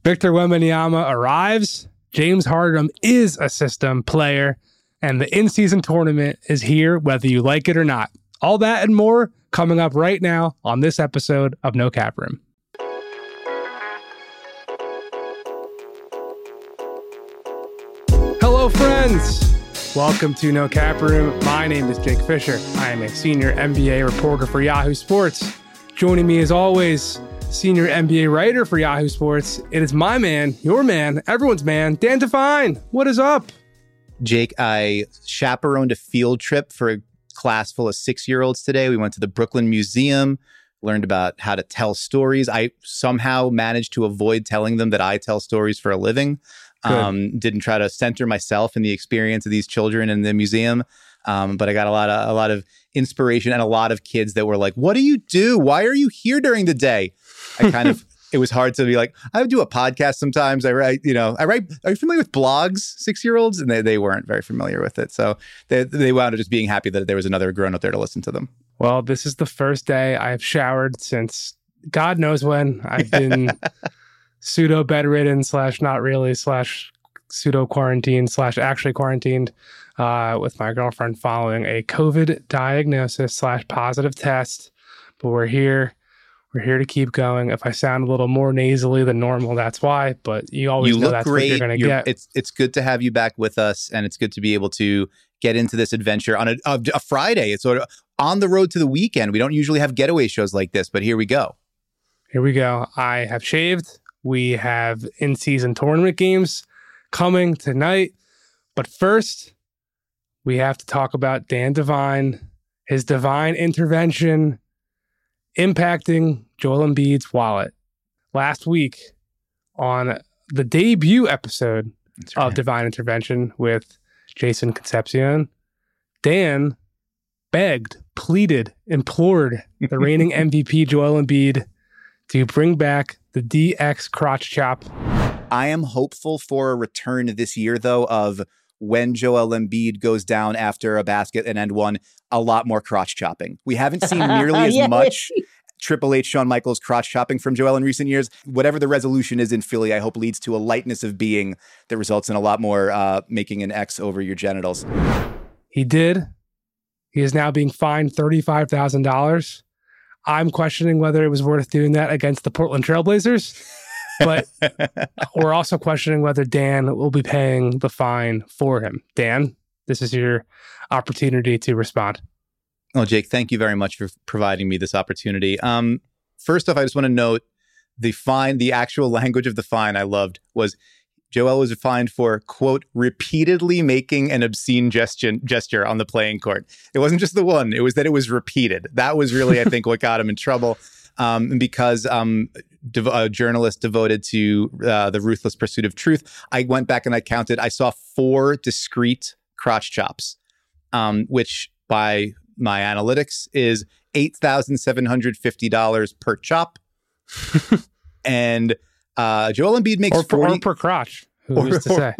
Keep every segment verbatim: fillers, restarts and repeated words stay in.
Victor Wembanyama arrives. James Harden is a system player. And the in-season tournament is here, whether you like it or not. All that and more coming up right now on this episode of No Cap Room. Hello, friends. Welcome to No Cap Room. My name is Jake Fisher. I am a senior N B A reporter for Yahoo Sports. Joining me, as always, senior N B A writer for Yahoo Sports. It is my man, your man, everyone's man, Dan Devine. What is up? Jake, I chaperoned a field trip for a class full of six-year-olds today. We went to the Brooklyn Museum, learned about how to tell stories. I somehow managed to avoid telling them that I tell stories for a living. Um, didn't try to center myself in the experience of these children in the museum. Um, but I got a lot of a lot of inspiration and a lot of kids that were like, "What do you do? Why are you here during the day?" I kind of it was hard to be like, I do a podcast sometimes. I write, you know, I write. Are you familiar with blogs, six-year-olds? And they, they weren't very familiar with it. So they they wound up just being happy that there was another grown up there to listen to them. Well, this is the first day I've showered since God knows when. I've been pseudo bedridden slash not really slash pseudo quarantine slash actually quarantined uh, with my girlfriend following a COVID diagnosis slash positive test. But we're here. We're here to keep going. If I sound a little more nasally than normal, that's why. But you always you know look that's great. what you're going to get. It's it's good to have you back with us, and it's good to be able to get into this adventure on a, a, a Friday. It's sort of on the road to the weekend. We don't usually have getaway shows like this, but here we go. Here we go. I have shaved. We have in-season tournament games coming tonight. But first, we have to talk about Dan Devine, his divine intervention impacting Joel Embiid's wallet. Last week, on the debut episode right. of Divine Intervention with Jason Concepcion, Dan begged, pleaded, implored the reigning M V P Joel Embiid to bring back the D X crotch chop. I am hopeful for a return this year, though, of when Joel Embiid goes down after a basket and end one, a lot more crotch chopping. We haven't seen nearly as yeah. much Triple H, Shawn Michaels crotch chopping from Joel in recent years. Whatever the resolution is in Philly, I hope leads to a lightness of being that results in a lot more uh, making an X over your genitals. He did. He is now being fined thirty-five thousand dollars. I'm questioning whether it was worth doing that against the Portland Trailblazers. But we're also questioning whether Dan will be paying the fine for him. Dan, this is your opportunity to respond. Well, Jake, thank you very much for providing me this opportunity. Um, first off, I just want to note the fine, the actual language of the fine I loved was Joel was fined for, quote, repeatedly making an obscene gesture, gesture on the playing court. It wasn't just the one. It was that it was repeated. That was really, I think, what got him in trouble. Um, because um, dev- a journalist devoted to uh, the ruthless pursuit of truth, I went back and I counted. I saw four discrete crotch chops, um, which by my analytics is eight thousand seven hundred fifty dollars per chop. And uh, Joel Embiid makes or per, forty or per crotch. Who's to say?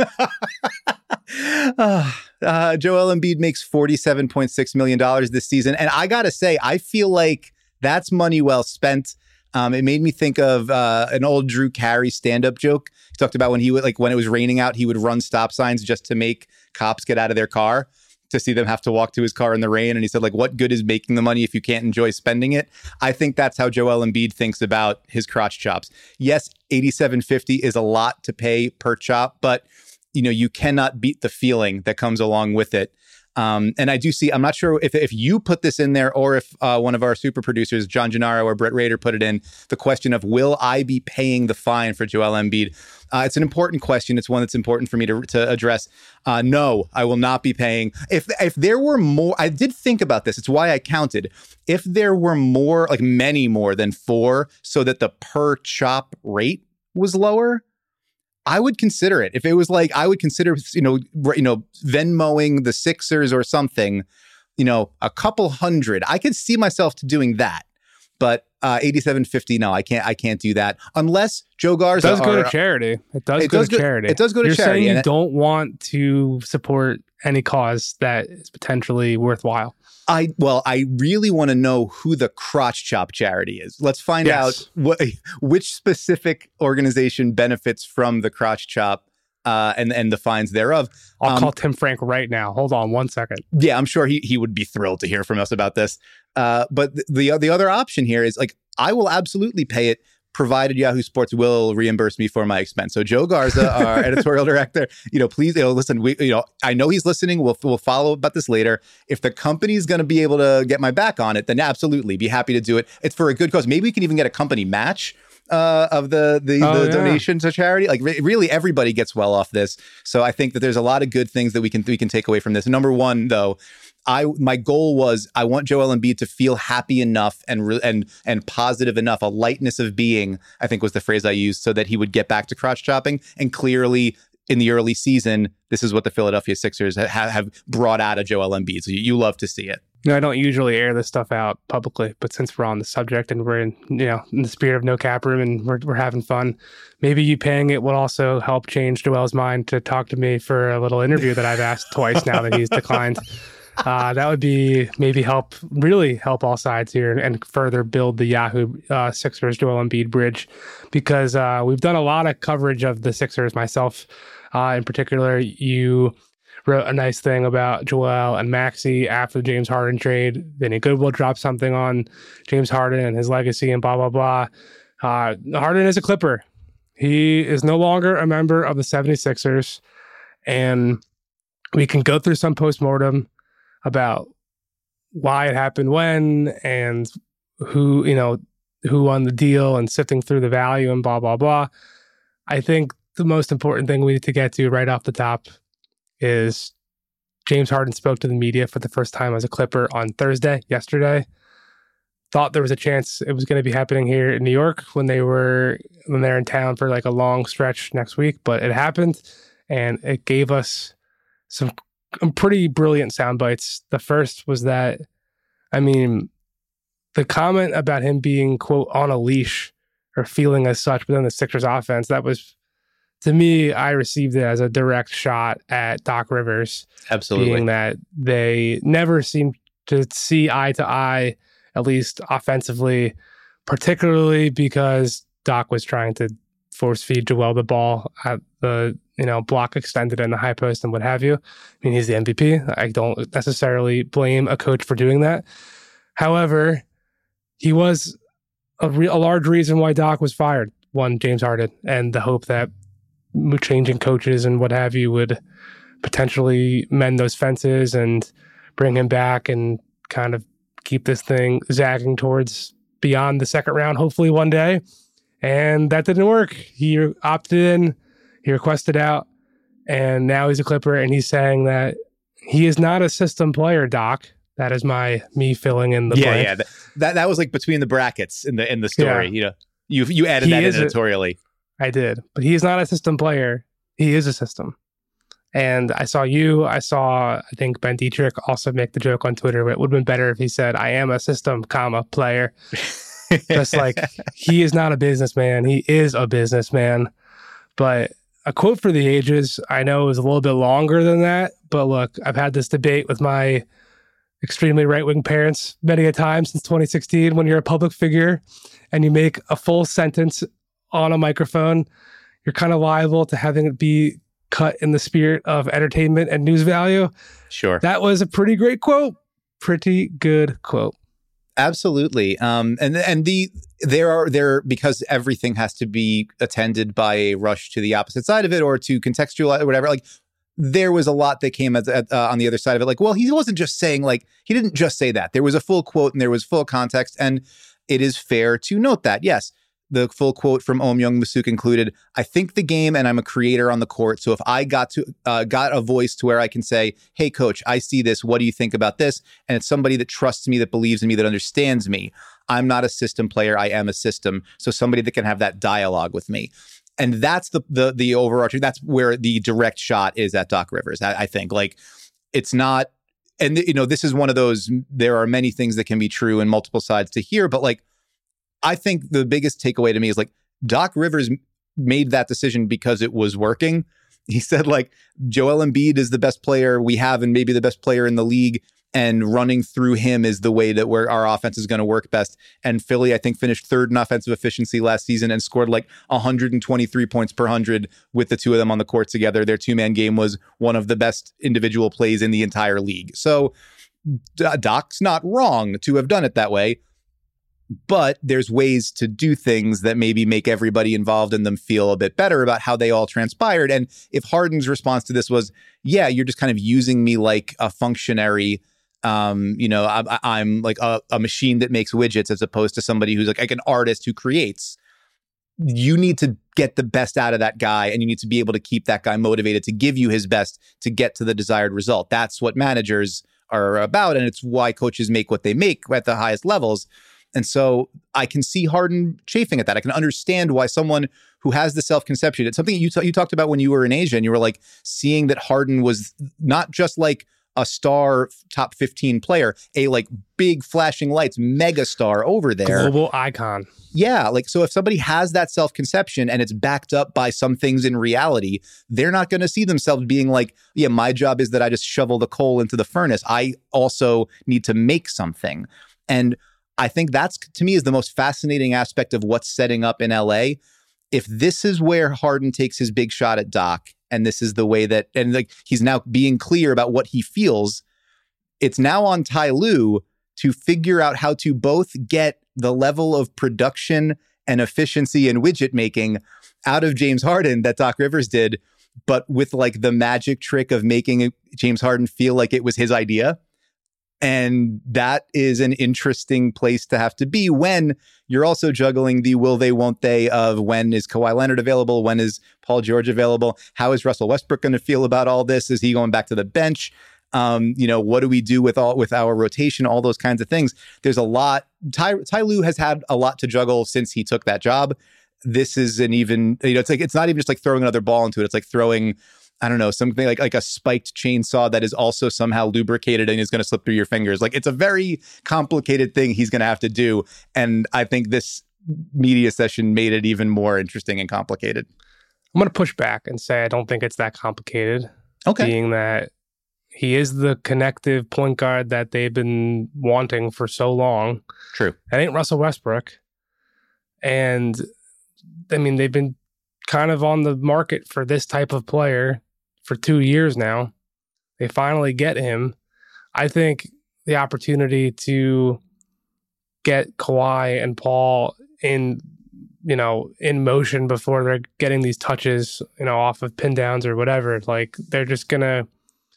uh, uh, Joel Embiid makes forty-seven point six million dollars this season. And I got to say, I feel like that's money well spent. Um, it made me think of uh, an old Drew Carey stand-up joke. He talked about when he would, like when it was raining out, he would run stop signs just to make cops get out of their car, to see them have to walk to his car in the rain. And he said, like, what good is making the money if you can't enjoy spending it? I think that's how Joel Embiid thinks about his crotch chops. Yes, eighty-seven fifty is a lot to pay per chop, but you know, you cannot beat the feeling that comes along with it. Um, and I do see, I'm not sure if if you put this in there or if uh, one of our super producers, John Gennaro or Brett Rader, put it in, the question of, will I be paying the fine for Joel Embiid? Uh, it's an important question. It's one that's important for me to, to address. Uh, no, I will not be paying. If if there were more, I did think about this. It's why I counted. If there were more, like many more than four, so that the per chop rate was lower, I would consider it. If it was like, I would consider, you know, you know, Venmoing the Sixers or something, you know, a couple hundred. I could see myself to doing that. But uh, eighty-seven fifty, no, I can't. I can't do that unless Joe Garza. It does go are, to charity. It does it go does to go, charity. It does go to You're charity. You're saying you it, don't want to support any cause that is potentially worthwhile. I well, I really want to know who the Crotch Chop charity is. Let's find Yes. out what which specific organization benefits from the Crotch Chop uh, and and the fines thereof. I'll Um, call Tim Frank right now. Hold on one second. Yeah, I'm sure he he would be thrilled to hear from us about this. Uh, but the the other option here is like I will absolutely pay it, provided Yahoo Sports will reimburse me for my expense. So Joe Garza, our editorial director, you know, please, you know, listen, we, you know, I know he's listening. We'll, we'll follow about this later. If the company's going to be able to get my back on it, then absolutely be happy to do it. It's for a good cause. Maybe we can even get a company match uh, of the, the, Oh, the yeah. donation to charity. Like re- really everybody gets well off this. So I think that there's a lot of good things that we can, we can take away from this. Number one, though, I my goal was I want Joel Embiid to feel happy enough and re- and and positive enough, a lightness of being, I think was the phrase I used, so that he would get back to crotch chopping. And clearly, in the early season, this is what the Philadelphia Sixers ha- have brought out of Joel Embiid. So you, you love to see it. You know, I don't usually air this stuff out publicly, but since we're on the subject and we're in, you know, in the spirit of no cap room and we're we're having fun, maybe you paying it will also help change Joel's mind to talk to me for a little interview that I've asked twice now that he's declined. Uh, that would be maybe help, really help all sides here and further build the Yahoo uh, Sixers Joel Embiid bridge, because uh, we've done a lot of coverage of the Sixers. Myself, uh, in particular, you wrote a nice thing about Joel and Maxey after the James Harden trade. Vinny Goodwill dropped something on James Harden and his legacy and blah, blah, blah. Uh, Harden is a Clipper. He is no longer a member of the seventy-sixers, and we can go through some postmortem about why it happened when and who, you know, who won the deal and sifting through the value and blah, blah, blah. I think the most important thing we need to get to right off the top is James Harden spoke to the media for the first time as a Clipper on Thursday, yesterday. Thought there was a chance it was going to be happening here in New York when they were, when they're in town for like a long stretch next week, but it happened and it gave us some pretty brilliant sound bites. The first was that, I mean, the comment about him being, quote, on a leash or feeling as such within the Sixers offense, that was, to me, I received it as a direct shot at Doc Rivers. Absolutely. Being that they never seemed to see eye to eye, at least offensively, particularly because Doc was trying to force feed Joel the ball at the, you know, block extended in the high post and what have you. I mean, he's the M V P. I don't necessarily blame a coach for doing that. However, he was a, re- a large reason why Doc was fired. One, James Harden, and the hope that changing coaches and what have you would potentially mend those fences and bring him back and kind of keep this thing zagging towards beyond the second round, hopefully one day. And that didn't work. He opted in, he requested out, and now he's a Clipper, and he's saying that he is not a system player, Doc. That is my me filling in the yeah, blank. yeah. That, that that was like between the brackets in the in the story. Yeah. You know, you you added He that in is a- editorially. I did, but he is not a system player. He is a system. And I saw you, I saw, I think Ben Dietrich also make the joke on Twitter, but it would have been better if he said, I am a system, comma, player. Just like, he is not a businessman. He is a businessman. But a quote for the ages, I know it was a little bit longer than that, but look, I've had this debate with my extremely right-wing parents many a time since twenty sixteen. When you're a public figure and you make a full sentence on a microphone, you're kind of liable to having it be cut in the spirit of entertainment and news value. Sure. That was a pretty great quote. Pretty good quote. Absolutely. Um, and and the there are there because everything has to be attended by a rush to the opposite side of it or to contextualize or whatever. Like there was a lot that came at, at, uh, on the other side of it. Like, well, he wasn't just saying like he didn't just say that. There was a full quote and there was full context. And it is fair to note that, yes, the full quote from Om Young Masuk included, I think the game and I'm a creator on the court. So if I got to uh, got a voice to where I can say, hey, coach, I see this. What do you think about this? And it's somebody that trusts me, that believes in me, that understands me. I'm not a system player. I am a system. So somebody that can have that dialogue with me. And that's the the the overarching, that's where the direct shot is at Doc Rivers. I, I think like it's not, and you know, this is one of those, there are many things that can be true and multiple sides to hear, but like, I think the biggest takeaway to me is like Doc Rivers made that decision because it was working. He said, like, Joel Embiid is the best player we have and maybe the best player in the league. And running through him is the way that where our offense is going to work best. And Philly, I think, finished third in offensive efficiency last season and scored like one hundred twenty-three points per one hundred with the two of them on the court together. Their two-man game was one of the best individual plays in the entire league. So Doc's not wrong to have done it that way. But there's ways to do things that maybe make everybody involved in them feel a bit better about how they all transpired. And if Harden's response to this was, yeah, you're just kind of using me like a functionary, um, you know, I, I'm like a, a machine that makes widgets as opposed to somebody who's like, like an artist who creates. You need to get the best out of that guy, and you need to be able to keep that guy motivated to give you his best to get to the desired result. That's what managers are about, and it's why coaches make what they make at the highest levels. And so I can see Harden chafing at that. I can understand why someone who has the self-conception, it's something you, t- you talked about when you were in Asia, and you were like seeing that Harden was not just like a star top fifteen player, a like big flashing lights mega star over there. Global icon. Yeah. Like, so if somebody has that self-conception and it's backed up by some things in reality, they're not going to see themselves being like, yeah, my job is that I just shovel the coal into the furnace. I also need to make something. And I think that's, to me, is the most fascinating aspect of what's setting up in L A. If this is where Harden takes his big shot at Doc, and this is the way that, and like he's now being clear about what he feels, it's now on Ty Lue to figure out how to both get the level of production and efficiency and widget making out of James Harden that Doc Rivers did, but with like the magic trick of making James Harden feel like it was his idea. And that is an interesting place to have to be when you're also juggling the will they, won't they of when is Kawhi Leonard available? When is Paul George available? How is Russell Westbrook going to feel about all this? Is he going back to the bench? Um, you know, what do we do with all with our rotation? All those kinds of things. There's a lot. Ty, Ty Lue has had a lot to juggle since he took that job. This is an even, you know, it's like, it's not even just like throwing another ball into it. It's like throwing, I don't know, something like like a spiked chainsaw that is also somehow lubricated and is going to slip through your fingers. Like, it's a very complicated thing he's going to have to do. And I think this media session made it even more interesting and complicated. I'm going to push back and say I don't think it's that complicated. Okay. Being that he is the connective point guard that they've been wanting for so long. True. That ain't Russell Westbrook. And, I mean, they've been kind of on the market for this type of player for two years now. They finally get him. I think the opportunity to get Kawhi and Paul in, you know, in motion before they're getting these touches, you know, off of pin downs or whatever, like they're just gonna,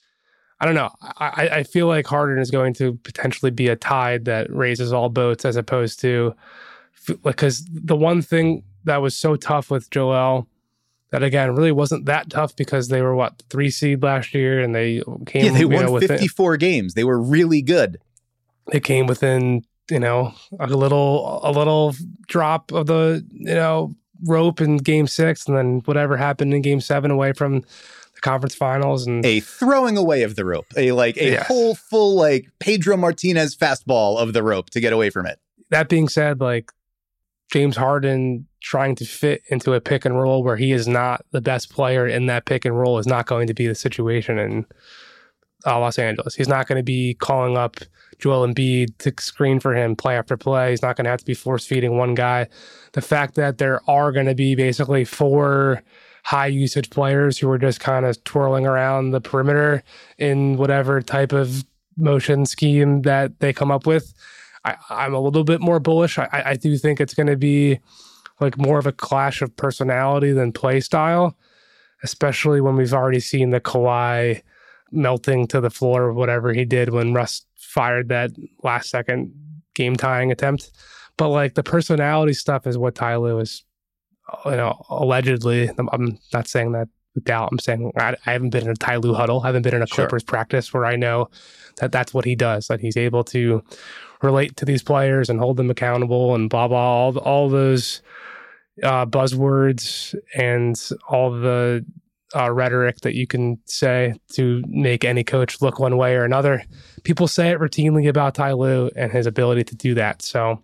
I don't know. I, I feel like Harden is going to potentially be a tide that raises all boats as opposed to, because the one thing that was so tough with Joel, that again really wasn't that tough because they were what, three seed last year, and they came. Yeah, they won know, within, fifty-four games. They were really good. They came within, you know, a little a little drop of the, you know, rope in game six, and then whatever happened in game seven away from the conference finals, and a throwing away of the rope, a like a yes. whole full like Pedro Martinez fastball of the rope to get away from it. That being said, like James Harden trying to fit into a pick and roll where he is not the best player in that pick and roll is not going to be the situation in uh, Los Angeles. He's not going to be calling up Joel Embiid to screen for him play after play. He's not going to have to be force feeding one guy. The fact that there are going to be basically four high usage players who are just kind of twirling around the perimeter in whatever type of motion scheme that they come up with, I, I'm a little bit more bullish. I, I do think it's going to be like more of a clash of personality than play style, especially when we've already seen the Kawhi melting to the floor of whatever he did when Russ fired that last second game tying attempt. But like the personality stuff is what Ty Lue is, you know, allegedly. I'm, I'm not saying that with doubt. I'm saying I, I haven't been in a Ty Lue huddle. I haven't been in a Clippers sure. practice where I know that that's what he does, that he's able to relate to these players and hold them accountable and blah, blah, all, all those uh, buzzwords and all the uh, rhetoric that you can say to make any coach look one way or another. People say it routinely about Ty Lue and his ability to do that. So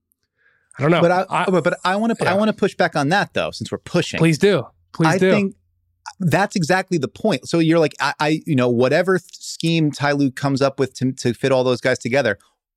I don't know. But I, I but I want to yeah. I want to push back on that though, since we're pushing. Please do. Please I do. think That's exactly the point. So you're like, I, I you know, whatever scheme Ty Lue comes up with to, to fit all those guys together,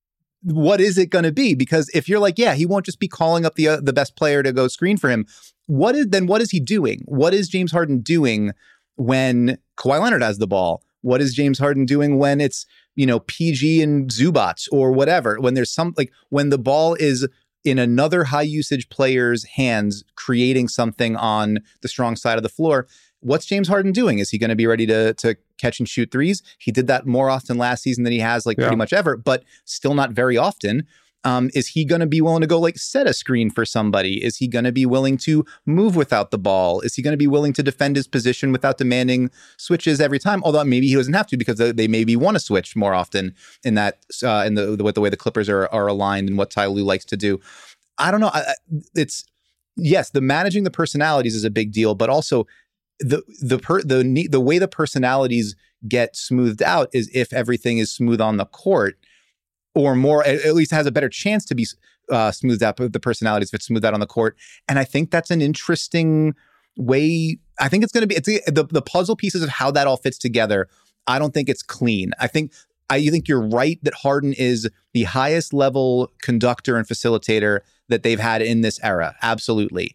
what is it going to be? Because if you're like, yeah, he won't just be calling up the uh, the best player to go screen for him. What is then? What is he doing? What is James Harden doing when Kawhi Leonard has the ball? What is James Harden doing when it's, you know, P G and Zubac or whatever? When there's some, like, when the ball is in another high usage player's hands, creating something on the strong side of the floor. What's James Harden doing? Is he going to be ready to to catch and shoot threes? He did that more often last season than he has like yeah. pretty much ever, but still not very often. Um, is he going to be willing to go like set a screen for somebody? Is he going to be willing to move without the ball? Is he going to be willing to defend his position without demanding switches every time? Although maybe he doesn't have to because they maybe want to switch more often in that uh, in the, the the way the Clippers are are aligned and what Ty Lue likes to do. I don't know. I, it's yes, the managing the personalities is a big deal, but also the the per, the the way the personalities get smoothed out is if everything is smooth on the court. Or more, at least has a better chance to be uh, smoothed out with the personalities if it's smoothed out on the court. And I think that's an interesting way. I think it's going to be it's the the puzzle pieces of how that all fits together. I don't think it's clean. I think I you think you're right that Harden is the highest level conductor and facilitator that they've had in this era. Absolutely.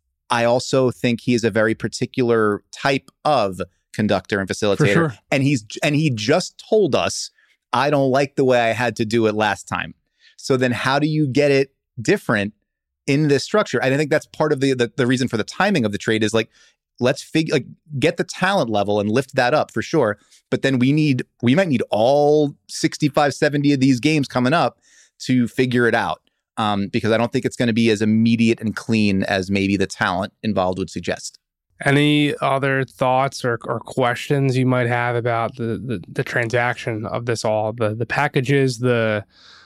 I also think he is a very particular type of conductor and facilitator. For sure. And he's and he just told us, I don't like the way I had to do it last time. So then how do you get it different in this structure? And I think that's part of the, the the reason for the timing of the trade is like, let's figure, like, get the talent level and lift that up for sure. But then we need, we might need all sixty-five, seventy of these games coming up to figure it out. Um, because I don't think it's going to be as immediate and clean as maybe the talent involved would suggest. Any other thoughts or, or questions you might have about the, the, the transaction of this all, the the packages, the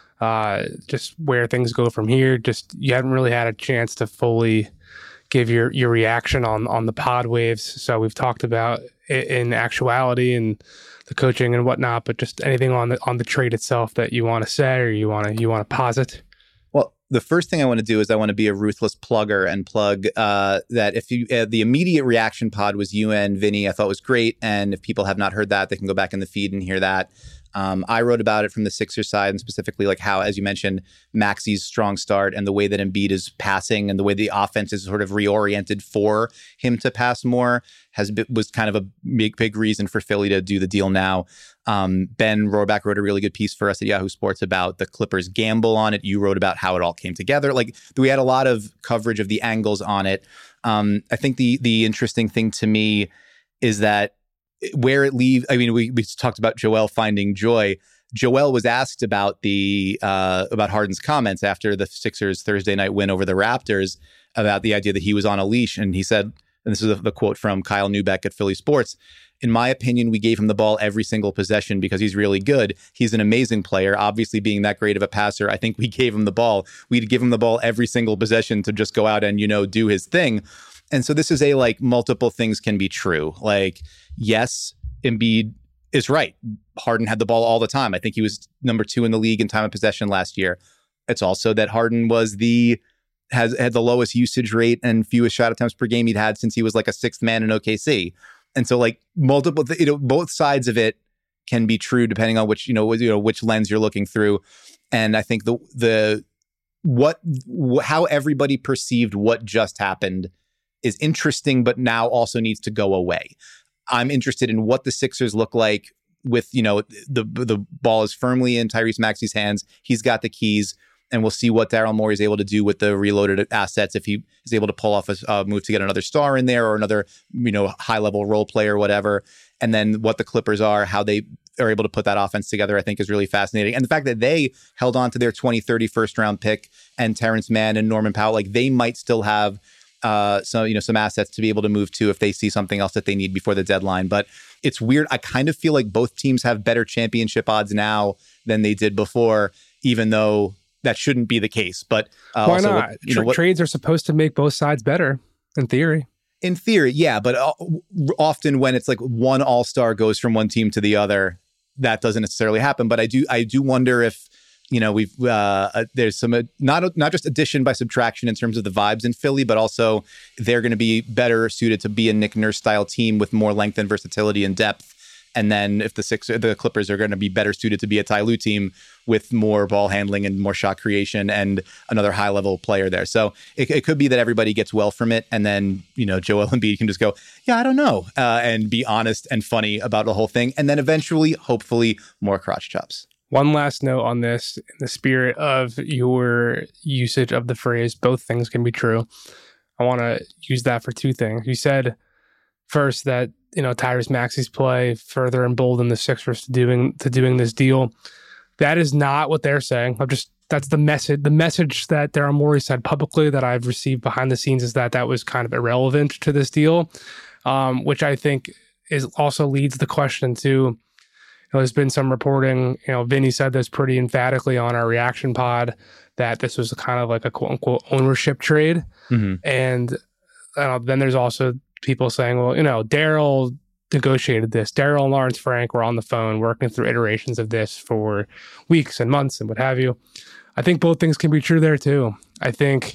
uh, just where things go from here? Just you haven't really had a chance to fully give your, your reaction on on the pod waves. So we've talked about it in actuality and the coaching and whatnot, but just anything on the on the trade itself that you want to say or you want to you want to posit. Well, the first thing I want to do is I want to be a ruthless plugger and plug uh, that if you uh, the immediate reaction pod was you and Vinny, I thought was great. And if people have not heard that, they can go back in the feed and hear that. Um, I wrote about it from the Sixers side and specifically like how, as you mentioned, Maxi's strong start and the way that Embiid is passing and the way the offense is sort of reoriented for him to pass more has been, was kind of a big, big reason for Philly to do the deal now. Um, Ben Rohrbach wrote a really good piece for us at Yahoo Sports about the Clippers gamble on it. You wrote about how it all came together. Like we had a lot of coverage of the angles on it. Um, I think the the interesting thing to me is that where it leaves, I mean, we, we talked about Joel finding joy. Joel was asked about the uh, about Harden's comments after the Sixers Thursday night win over the Raptors about the idea that he was on a leash. And he said, and this is the quote from Kyle Neubeck at Philly Sports, "In my opinion, we gave him the ball every single possession because he's really good. He's an amazing player. Obviously, being that great of a passer, I think we gave him the ball. We'd give him the ball every single possession to just go out and, you know, do his thing." And so this is a, like, multiple things can be true. Like, yes, Embiid is right. Harden had the ball all the time. I think he was number two in the league in time of possession last year. It's also that Harden was the has had the lowest usage rate and fewest shot attempts per game he'd had since he was like a sixth man in O K C. And so, like, multiple, you know, both sides of it can be true depending on which, you know, you know, which lens you're looking through. And I think the the what wh- how everybody perceived what just happened is interesting, but now also needs to go away. I'm interested in what the Sixers look like with, you know, the the ball is firmly in Tyrese Maxey's hands. He's got the keys, and we'll see what Daryl Morey is able to do with the reloaded assets. If he is able to pull off a uh, move to get another star in there or another, you know, high level role player or whatever. And then what the Clippers are, how they are able to put that offense together, I think is really fascinating. And the fact that they held on to their twenty thirty first round pick and Terrence Mann and Norman Powell, like they might still have Uh, so, you know, some assets to be able to move to if they see something else that they need before the deadline. But it's weird. I kind of feel like both teams have better championship odds now than they did before, even though that shouldn't be the case. But uh, why also, not? what, you Tra- know, what, trades are supposed to make both sides better, in theory. In theory, yeah. But uh, often when it's like one all-star goes from one team to the other, that doesn't necessarily happen. But I do, I do wonder if, You know, we've uh, uh, there's some uh, not not just addition by subtraction in terms of the vibes in Philly, but also they're going to be better suited to be a Nick Nurse style team with more length and versatility and depth. And then if the six the Clippers are going to be better suited to be a Ty Lue team with more ball handling and more shot creation and another high level player there. So it, it could be that everybody gets well from it. And then, you know, Joel Embiid can just go, yeah, I don't know, uh, and be honest and funny about the whole thing. And then eventually, hopefully, more crotch chops. One last note on this, in the spirit of your usage of the phrase, both things can be true. I want to use that for two things. You said first that, you know, Tyrese Maxey's play further emboldened the Sixers to doing to doing this deal. That is not what they're saying. I'm just that's the message. The message that Daryl Morey said publicly that I've received behind the scenes is that that was kind of irrelevant to this deal, um, which I think is also leads the question to. You know, there's been some reporting. You know, Vinny said this pretty emphatically on our reaction pod that this was kind of like a quote unquote ownership trade, mm-hmm. and uh, then there's also people saying, well, you know, Daryl negotiated this. Daryl and Lawrence Frank were on the phone working through iterations of this for weeks and months and what have you. I think both things can be true there too. I think,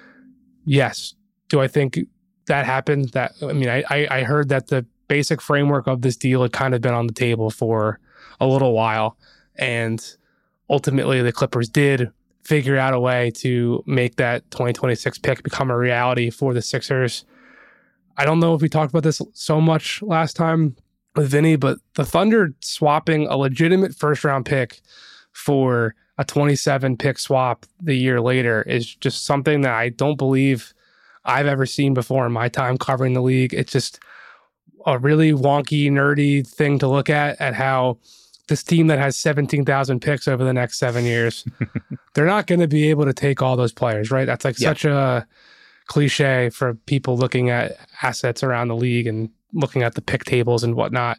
yes. Do I think that happened? That I mean, I, I heard that the basic framework of this deal had kind of been on the table for a little while. And ultimately the Clippers did figure out a way to make that twenty twenty-six pick become a reality for the Sixers. I don't know if we talked about this so much last time with Vinny, but the Thunder swapping a legitimate first round pick for a twenty-seven pick swap the year later is just something that I don't believe I've ever seen before in my time covering the league. It's just a really wonky, nerdy thing to look at, at how this team that has seventeen thousand picks over the next seven years, they're not going to be able to take all those players, right? That's like yeah. such a cliche for people looking at assets around the league and looking at the pick tables and whatnot.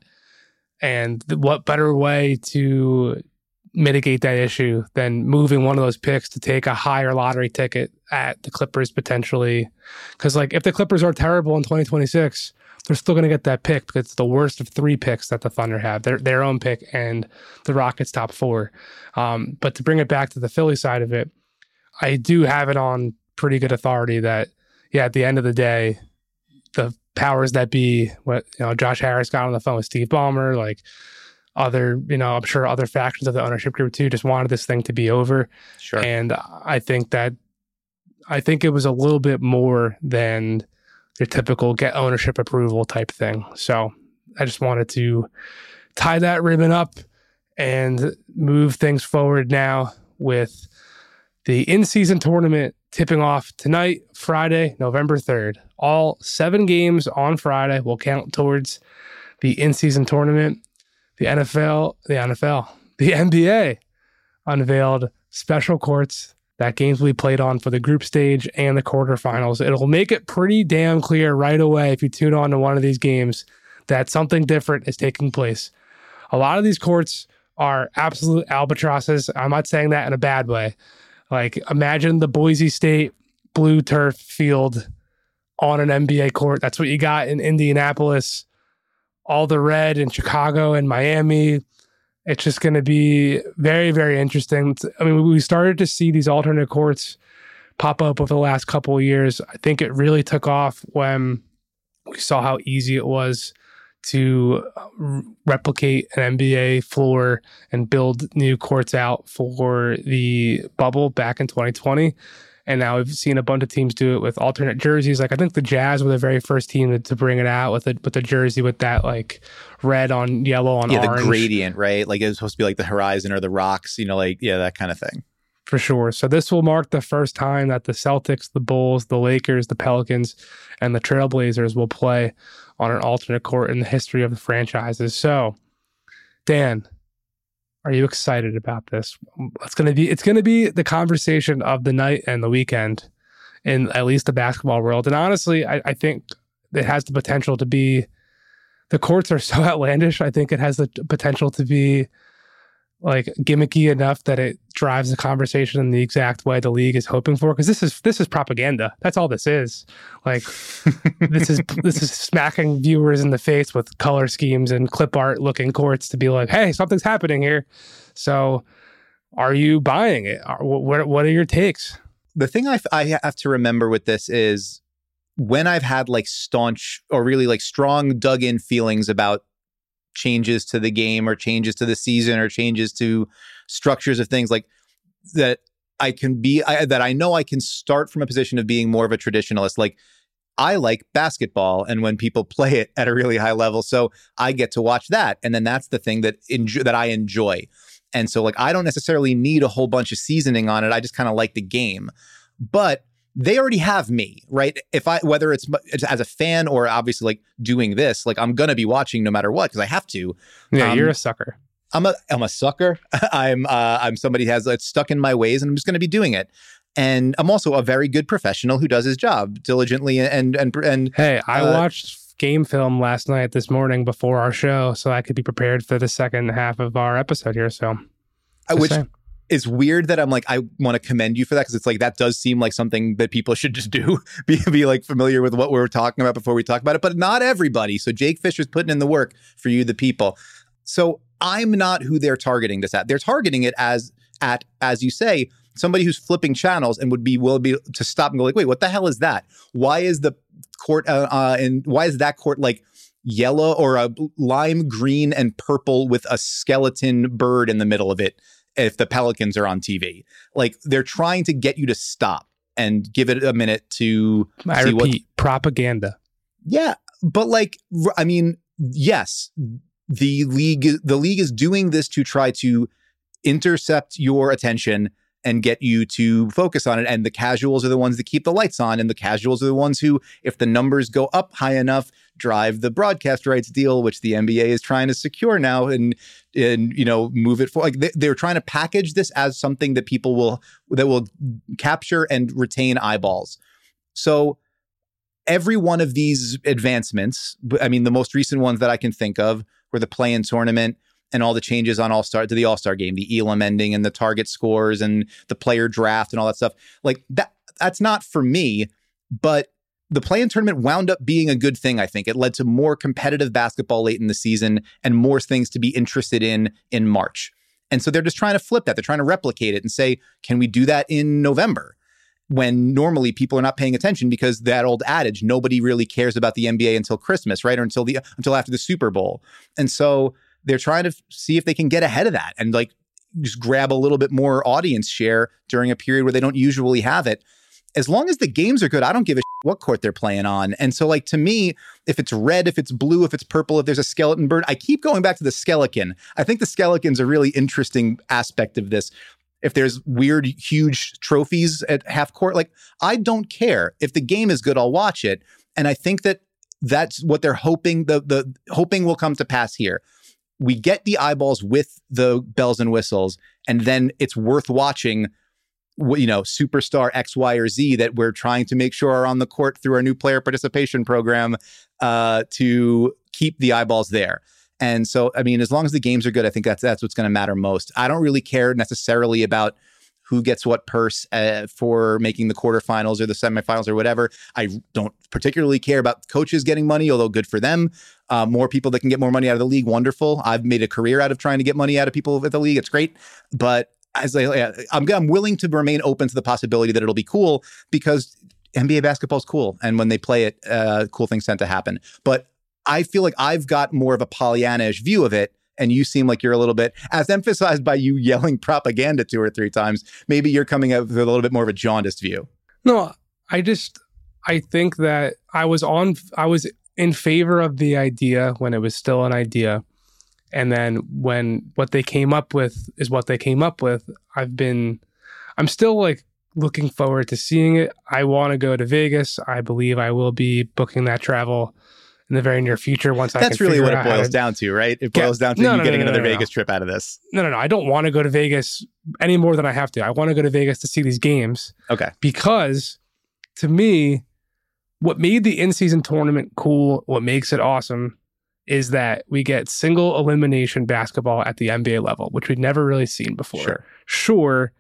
And what better way to mitigate that issue than moving one of those picks to take a higher lottery ticket at the Clippers potentially? Because like if the Clippers are terrible in twenty twenty-six, they're still going to get that pick because it's the worst of three picks that the Thunder have, their their own pick and the Rockets' top four. Um, but to bring it back to the Philly side of it, I do have it on pretty good authority that yeah, at the end of the day, the powers that be, what, you know, Josh Harris got on the phone with Steve Ballmer, like other, you know, I'm sure other factions of the ownership group too, just wanted this thing to be over. Sure. And I think that, I think it was a little bit more than your typical get ownership approval type thing. So I just wanted to tie that ribbon up and move things forward now with the in-season tournament tipping off tonight, Friday, November third. All seven games on Friday will count towards the in-season tournament. The N F L, the N F L, the N B A unveiled special courts that games will be played on for the group stage and the quarterfinals. It'll make it pretty damn clear right away if you tune on to one of these games that something different is taking place. A lot of these courts are absolute albatrosses. I'm not saying that in a bad way. Like, imagine the Boise State blue turf field on an N B A court. That's what you got in Indianapolis. All the red in Chicago and Miami. It's just going to be very, very interesting. I mean, we started to see these alternate courts pop up over the last couple of years. I think it really took off when we saw how easy it was to replicate an N B A floor and build new courts out for the bubble back in twenty twenty. And now we've seen a bunch of teams do it with alternate jerseys. Like I think the Jazz were the very first team to, to bring it out with a, with the jersey with that like red on yellow on yeah, orange. Yeah, the gradient, right? Like it was supposed to be like the horizon or the rocks, you know, like, yeah, that kind of thing. For sure. So this will mark the first time that the Celtics, the Bulls, the Lakers, the Pelicans, and the Trailblazers will play on an alternate court in the history of the franchises. So, Dan, are you excited about this? It's gonna be it's gonna be the conversation of the night and the weekend in at least the basketball world. And honestly, I, I think it has the potential to be. The courts are so outlandish. I think it has the potential to be like gimmicky enough that it drives the conversation in the exact way the league is hoping for. Because this is this is propaganda. That's all this is. Like this is this is smacking viewers in the face with color schemes and clip art looking courts to be like, hey, something's happening here. So are you buying it? What what are your takes? The thing I, I have to remember with this is when I've had like staunch or really like strong dug in feelings about changes to the game or changes to the season or changes to structures of things like that, I can be I, that I know I can start from a position of being more of a traditionalist. Like I like basketball and when people play it at a really high level, so I get to watch that. And then that's the thing that enjo- that I enjoy. And so like I don't necessarily need a whole bunch of seasoning on it. I just kind of like the game. But they already have me, right? If I, whether it's as a fan or obviously like doing this, like I'm going to be watching no matter what, because I have to. Yeah, um, you're a sucker. I'm a, I'm a sucker. I'm, uh, I'm somebody who has it's stuck in my ways and I'm just going to be doing it. And I'm also a very good professional who does his job diligently. And, and, and hey, I uh, watched game film last night, this morning before our show, so I could be prepared for the second half of our episode here. So, which saying. Is weird that I'm like, I want to commend you for that, because it's like, that does seem like something that people should just do, be, be like familiar with what we were talking about before we talk about it, but not everybody. So Jake Fisher's putting in the work for you, the people. So I'm not who they're targeting this at. They're targeting it as, at, as you say, somebody who's flipping channels and would be will be to stop and go like, wait, what the hell is that? Why is the court, uh, uh and why is that court like yellow or a lime green and purple with a skeleton bird in the middle of it? If the Pelicans are on T V, like they're trying to get you to stop and give it a minute to I see repeat, what propaganda. Yeah, but like, I mean, yes, the league, the league is doing this to try to intercept your attention and get you to focus on it. And the casuals are the ones that keep the lights on. And the casuals are the ones who, if the numbers go up high enough, drive the broadcast rights deal, which the N B A is trying to secure now and, and you know, move it for. Like they, they're trying to package this as something that people will, that will capture and retain eyeballs. So every one of these advancements, I mean, the most recent ones that I can think of were the play-in tournament, and all the changes on All-Star to the All-Star game, the Elam ending and the target scores and the player draft and all that stuff. Like that, that's not for me, but the play-in tournament wound up being a good thing, I think. It led to more competitive basketball late in the season and more things to be interested in in March. And so they're just trying to flip that. They're trying to replicate it and say, can we do that in November? When normally people are not paying attention, because that old adage, nobody really cares about the N B A until Christmas, right? Or until the until after the Super Bowl. And so they're trying to see if they can get ahead of that and like just grab a little bit more audience share during a period where they don't usually have it. As long as the games are good, I don't give a shit what court they're playing on. And so like, to me, if it's red, if it's blue, if it's purple, if there's a skeleton bird, I keep going back to the skeleton. I think the skeleton's a really interesting aspect of this. If there's weird, huge trophies at half court, like I don't care. If the game is good, I'll watch it. And I think that that's what they're hoping, the the hoping will come to pass here. We get the eyeballs with the bells and whistles, and then it's worth watching, you know, superstar X, Y, or Z that we're trying to make sure are on the court through our new player participation program uh, to keep the eyeballs there. And so, I mean, as long as the games are good, I think that's that's what's going to matter most. I don't really care necessarily about who gets what purse uh, for making the quarterfinals or the semifinals or whatever. I don't particularly care about coaches getting money, although good for them. Uh, more people that can get more money out of the league, wonderful. I've made a career out of trying to get money out of people at the league. It's great. But as I, I'm, I'm willing to remain open to the possibility that it'll be cool, because N B A basketball is cool. And when they play it, uh, cool things tend to happen. But I feel like I've got more of a Pollyanna-ish view of it. And you seem like you're a little bit, as emphasized by you yelling propaganda two or three times, maybe you're coming up with a little bit more of a jaundiced view. No, I just, I think that I was on, I was in favor of the idea when it was still an idea. And then when what they came up with is what they came up with, I've been, I'm still like looking forward to seeing it. I want to go to Vegas. I believe I will be booking that travel in the very near future once I can That's really what it boils to, down to, right? It boils down to no, you no, getting no, no, another no, no. Vegas trip out of this. No, no, no. I don't want to go to Vegas any more than I have to. I want to go to Vegas to see these games. Okay. Because to me, what made the in-season tournament cool, what makes it awesome, is that we get single elimination basketball at the N B A level, which we'd never really seen before. Sure. Sure,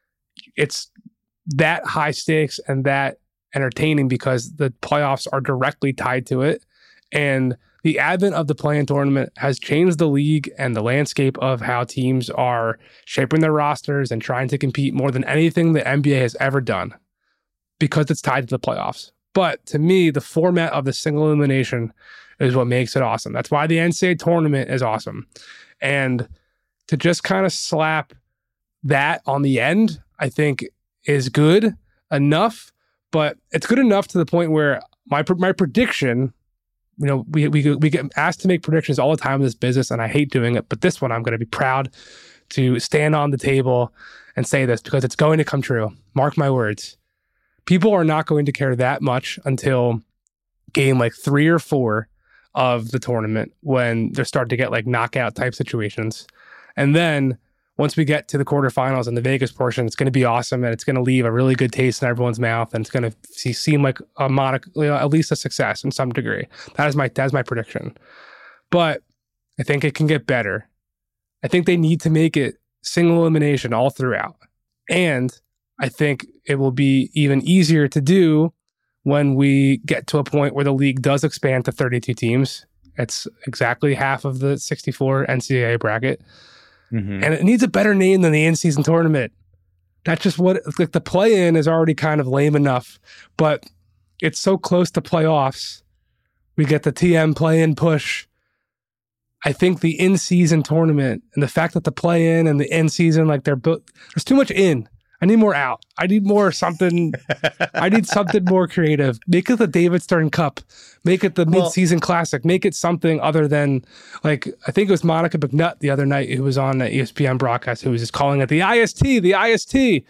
it's that high stakes and that entertaining because the playoffs are directly tied to it. And the advent of the play-in tournament has changed the league and the landscape of how teams are shaping their rosters and trying to compete more than anything the N B A has ever done, because it's tied to the playoffs. But to me, the format of the single elimination is what makes it awesome. That's why the N C double A tournament is awesome. And to just kind of slap that on the end, I think is good enough, but it's good enough to the point where my my prediction, you know, we we we get asked to make predictions all the time in this business, and I hate doing it, but this one I'm going to be proud to stand on the table and say this because it's going to come true. Mark my words. People are not going to care that much until game like three or four of the tournament when they're starting to get like knockout type situations. And then once we get to the quarterfinals and the Vegas portion, it's going to be awesome, and it's going to leave a really good taste in everyone's mouth, and it's going to see, seem like a monic, you know, at least a success in some degree. That is my that's my prediction. But I think it can get better. I think they need to make it single elimination all throughout. And I think it will be even easier to do when we get to a point where the league does expand to thirty-two teams. It's exactly half of the sixty-four N C double A bracket. Mm-hmm. And it needs a better name than the in-season tournament. That's just what, like the play-in is already kind of lame enough, but it's so close to playoffs. We get the T M play-in push. I think the in-season tournament and the fact that the play-in and the in-season, like they're both, there's too much in. I need more out. I need more something. I need something more creative. Make it the David Stern Cup. Make it the well, mid-season classic. Make it something other than, like, I think it was Monica McNutt the other night who was on the E S P N broadcast who was just calling it the I S T, the I S T.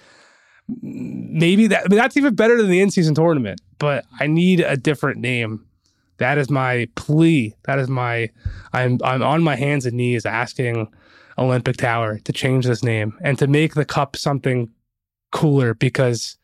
Maybe that, I mean, that's even better than the in-season tournament, but I need a different name. That is my plea. That is my, I'm I'm on my hands and knees asking Olympic Tower to change this name and to make the cup something cooler, because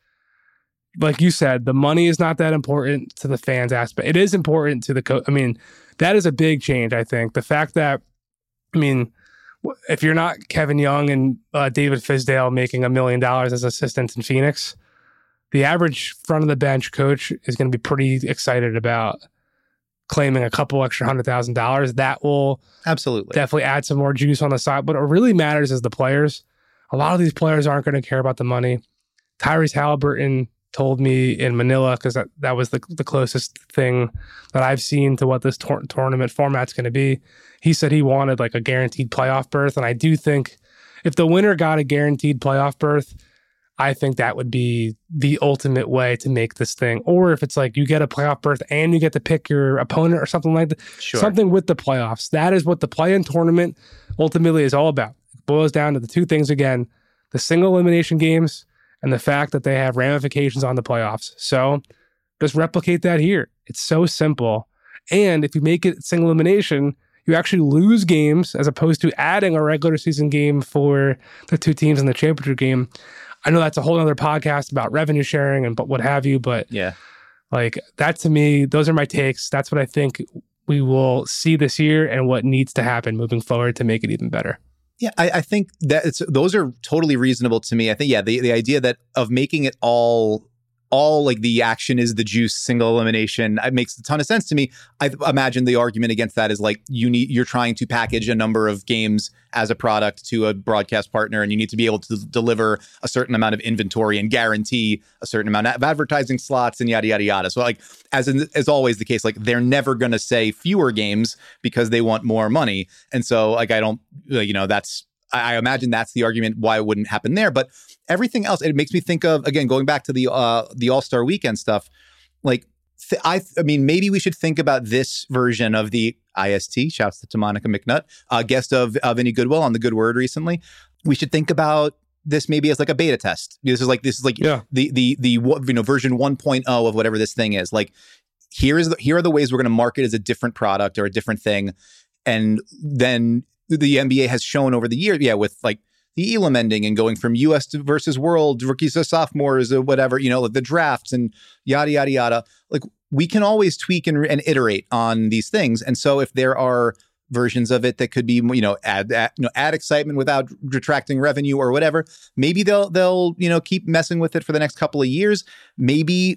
like you said, the money is not that important to the fans aspect. It is important to the coach. I mean, that is a big change, I think. The fact that, I mean, if you're not Kevin Young and uh, David Fizdale making a million dollars as assistants in Phoenix, the average front of the bench coach is going to be pretty excited about claiming a couple extra hundred thousand dollars. That will absolutely definitely add some more juice on the side. But what really matters is the players. A lot of these players aren't going to care about the money. Tyrese Halliburton told me in Manila, because that, that was the, the closest thing that I've seen to what this tor- tournament format's going to be. He said he wanted like a guaranteed playoff berth. And I do think if the winner got a guaranteed playoff berth, I think that would be the ultimate way to make this thing. Or if it's like you get a playoff berth and you get to pick your opponent or something like that, sure. Something with the playoffs. That is what the play-in tournament ultimately is all about. Boils down to the two things again, the single elimination games and the fact that they have ramifications on the playoffs. So just replicate that here. It's so simple. And if you make it single elimination, you actually lose games as opposed to adding a regular season game for the two teams in the championship game. I know that's a whole other podcast about revenue sharing and what have you, but yeah, like that to me, those are my takes. That's what I think we will see this year and what needs to happen moving forward to make it even better. Yeah, I, I think that it's, those are totally reasonable to me. I think, yeah, the, the idea that of making it all, all like the action is the juice, single elimination, it makes a ton of sense to me. I imagine the argument against that is like you need, you're trying to package a number of games as a product to a broadcast partner, and you need to be able to deliver a certain amount of inventory and guarantee a certain amount of advertising slots and yada, yada, yada. So like, as in, as always the case, like they're never going to say fewer games because they want more money. And so like, I don't, you know, that's, I imagine that's the argument why it wouldn't happen there. But everything else, it makes me think of, again, going back to the uh, the All-Star Weekend stuff. Like, th- I I mean, maybe we should think about this version of the I S T. Shouts to Monica McNutt, uh, guest of uh, Vinny Goodwill on The Good Word recently. We should think about this maybe as like a beta test. This is like this is like yeah. the the the you know version one point oh of whatever this thing is. Like, here is the, here are the ways we're going to market as a different product or a different thing, and then the N B A has shown over the years, yeah, with like the Elam ending and going from U S to versus world, rookies to sophomores, or whatever, you know, like the drafts and yada, yada, yada. Like we can always tweak and, and iterate on these things. And so if there are versions of it that could be, you know, add, add, you know, add excitement without retracting revenue or whatever, maybe they'll, they'll, you know, keep messing with it for the next couple of years. Maybe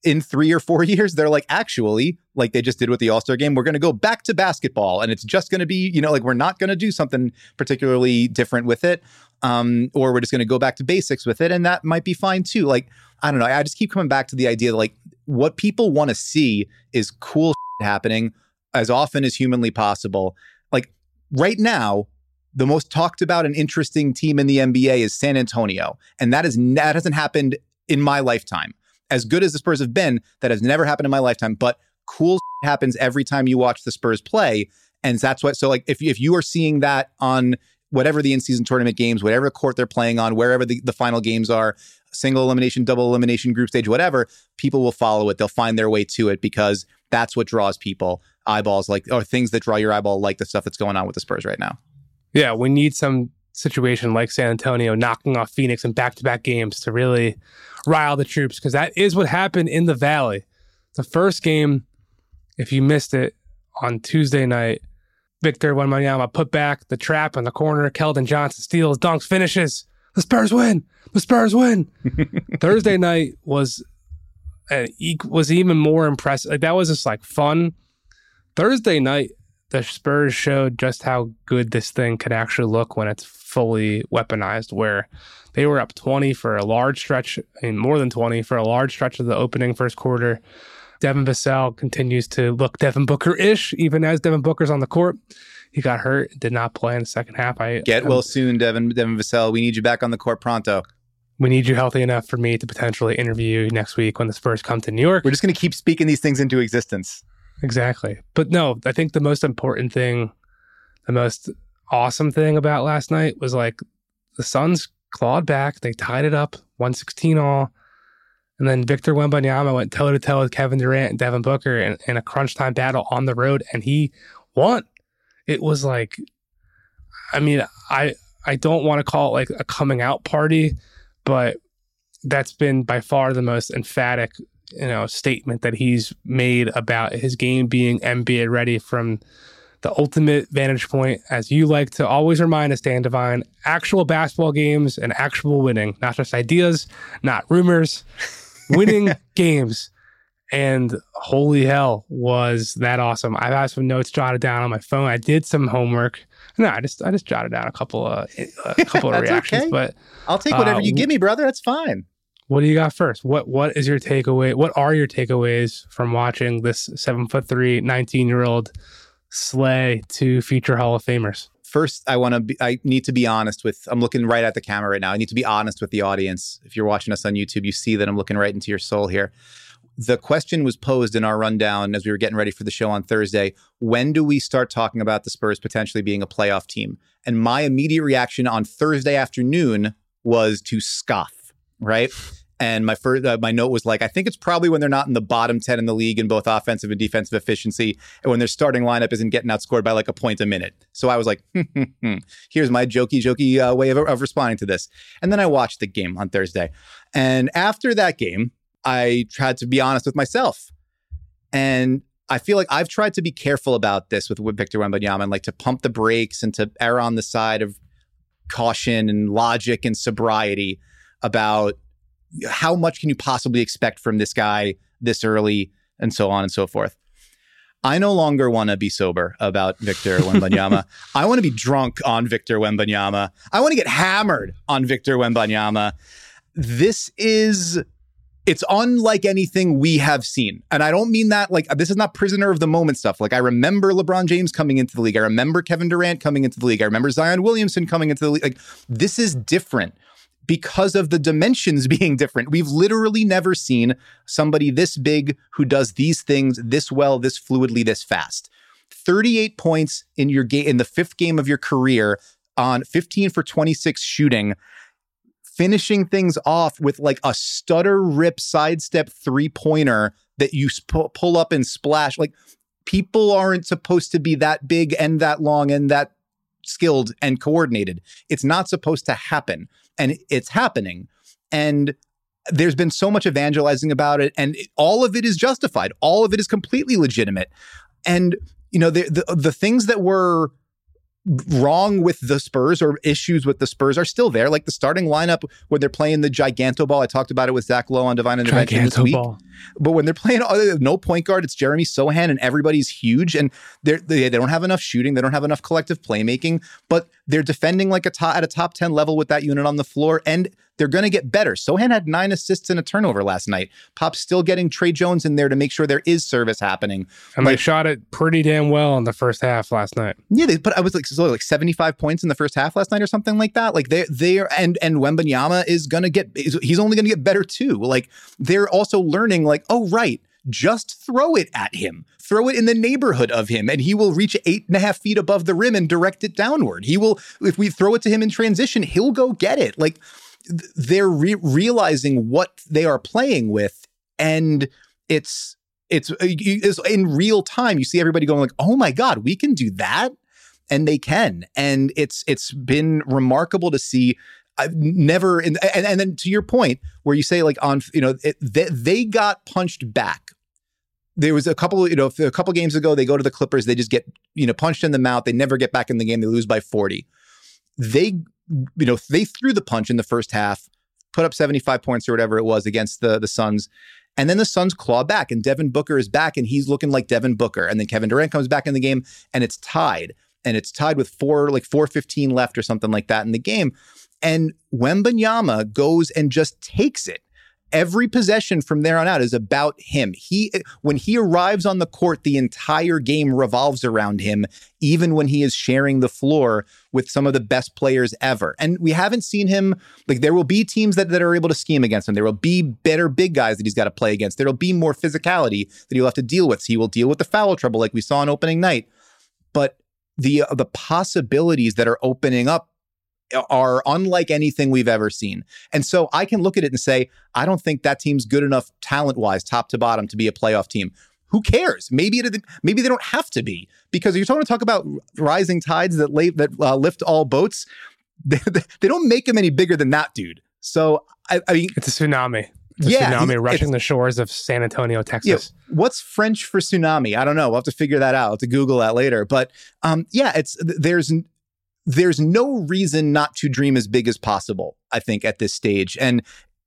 in three or four years, they're like, actually, like they just did with the All-Star game, we're going to go back to basketball. And it's just going to be, you know, like we're not going to do something particularly different with it. Um, or we're just going to go back to basics with it. And that might be fine too. Like, I don't know. I just keep coming back to the idea that like what people want to see is cool shit happening as often as humanly possible. Like right now, the most talked about and interesting team in the N B A is San Antonio. And that is that hasn't happened in my lifetime. As good as the Spurs have been, that has never happened in my lifetime. But cool happens every time you watch the Spurs play. And that's what, so like if, if you are seeing that on whatever the in-season tournament games, whatever court they're playing on, wherever the, the final games are, single elimination, double elimination, group stage, whatever, people will follow it. They'll find their way to it because that's what draws people, eyeballs, like, or things that draw your eyeball, like the stuff that's going on with the Spurs right now. Yeah, we need some situation like San Antonio knocking off Phoenix in back-to-back games to really rile the troops, because that is what happened in the Valley. The first game, if you missed it, on Tuesday night, Victor Wembanyama put back the trap in the corner. Keldon Johnson steals, dunks, finishes. The Spurs win. The Spurs win. Thursday night was uh, was even more impressive. Like, that was just like fun. Thursday night, the Spurs showed just how good this thing could actually look when it's fully weaponized, where they were up twenty for a large stretch, and more than twenty for a large stretch of the opening first quarter. Devin Vassell continues to look Devin Booker-ish, even as Devin Booker's on the court. He got hurt, did not play in the second half. I Get I'm, well soon, Devin, Devin Vassell. We need you back on the court pronto. We need you healthy enough for me to potentially interview you next week when the Spurs come to New York. We're just going to keep speaking these things into existence. Exactly. But no, I think the most important thing, the most awesome thing about last night was like the Suns clawed back. They tied it up, one sixteen all. And then Victor Wembanyama went toe-to-toe with Kevin Durant and Devin Booker in, in a crunch time battle on the road, and he won. It was like, I mean, I I don't want to call it like a coming out party, but that's been by far the most emphatic, you know, statement that he's made about his game being N B A ready from the ultimate vantage point, as you like to always remind us, Dan Devine, actual basketball games and actual winning, not just ideas, not rumors. Winning games. And holy hell, was that awesome. I've had some notes jotted down on my phone. I did some homework. No, I just I just jotted down a couple of a couple of reactions. Okay. But I'll take whatever uh, you give me, brother. That's fine. What do you got first? What what is your takeaway? What are your takeaways from watching this seven foot three, nineteen year old slay two future Hall of Famers? First, I want to be, I need to be honest with, I'm looking right at the camera right now. I need to be honest with the audience. If you're watching us on YouTube, you see that I'm looking right into your soul here. The question was posed in our rundown as we were getting ready for the show on Thursday. When do we start talking about the Spurs potentially being a playoff team? And my immediate reaction on Thursday afternoon was to scoff, right? And my first, uh, my note was like, I think it's probably when they're not in the bottom ten in the league in both offensive and defensive efficiency, and when their starting lineup isn't getting outscored by like a point a minute. So I was like, hmm, hmm, hmm. Here's my jokey, jokey uh, way of, of responding to this. And then I watched the game on Thursday. And after that game, I tried to be honest with myself. And I feel like I've tried to be careful about this with, with Victor Wembanyama, and like to pump the brakes and to err on the side of caution and logic and sobriety about how much can you possibly expect from this guy this early, and so on and so forth. I no longer want to be sober about Victor Wembanyama. I want to be drunk on Victor Wembanyama. I want to get hammered on Victor Wembanyama. This is, it's unlike anything we have seen. And I don't mean that like, this is not prisoner of the moment stuff. Like, I remember LeBron James coming into the league. I remember Kevin Durant coming into the league. I remember Zion Williamson coming into the league. Like, this is different because of the dimensions being different. We've literally never seen somebody this big who does these things this well, this fluidly, this fast. thirty-eight points in your game in the fifth game of your career on fifteen for twenty-six shooting, finishing things off with like a stutter rip sidestep three-pointer that you sp- pull up and splash. Like, people aren't supposed to be that big and that long and that skilled and coordinated. It's not supposed to happen. And it's happening. And there's been so much evangelizing about it. And it, all of it is justified. All of it is completely legitimate. And, you know, the, the, the things that were wrong with the Spurs or issues with the Spurs are still there. Like the starting lineup when they're playing the Giganto Ball. I talked about it with Zach Lowe on Divine Intervention this week. Ball. But when they're playing no point guard, it's Jeremy Sohan and everybody's huge. And they're, they they don't have enough shooting. They don't have enough collective playmaking. But they're defending like a top, at a top ten level with that unit on the floor. And they're going to get better. Sohan had nine assists and a turnover last night. Pop's still getting Trey Jones in there to make sure there is service happening. And like, they shot it pretty damn well in the first half last night. Yeah, they put I was like so like seventy-five points in the first half last night or something like that. Like they they are and and Wembanyama is going to get he's only going to get better too. Like they're also learning like, oh right, just throw it at him. Throw it in the neighborhood of him and he will reach eight and a half feet above the rim and direct it downward. He will, if we throw it to him in transition, he'll go get it. Like they're re- realizing what they are playing with, and it's, it's it's in real time. You see everybody going like, "Oh my God, we can do that," and they can. And it's it's been remarkable to see. I've never, and and, and then to your point where you say like on, you know, it, they, they got punched back. There was a couple, you know, a couple games ago, they go to the Clippers, they just get, you know, punched in the mouth. They never get back in the game. They lose by forty. They. You know, they threw the punch in the first half, put up seventy-five points or whatever it was against the, the Suns. And then the Suns claw back and Devin Booker is back and he's looking like Devin Booker. And then Kevin Durant comes back in the game and it's tied. And it's tied with four, like four fifteen left or something like that in the game. And Wembanyama goes and just takes it. Every possession from there on out is about him. He, when he arrives on the court, the entire game revolves around him, even when he is sharing the floor with some of the best players ever. And we haven't seen him, like there will be teams that, that are able to scheme against him. There will be better big guys that he's got to play against. There will be more physicality that he'll have to deal with. So he will deal with the foul trouble like we saw on opening night. But the uh, the possibilities that are opening up are unlike anything we've ever seen. And so I can look at it and say, I don't think that team's good enough talent-wise, top to bottom, to be a playoff team. Who cares? Maybe it, maybe they don't have to be, because you're talking to talk about rising tides that lay, that uh, lift all boats. They, they don't make them any bigger than that, dude. So I, I mean, it's a tsunami. It's a yeah, tsunami rushing the shores of San Antonio, Texas. Yeah, what's French for tsunami? I don't know. We'll have to figure that out. I'll have to Google that later. But um, yeah, it's there's. There's no reason not to dream as big as possible, I think, at this stage. And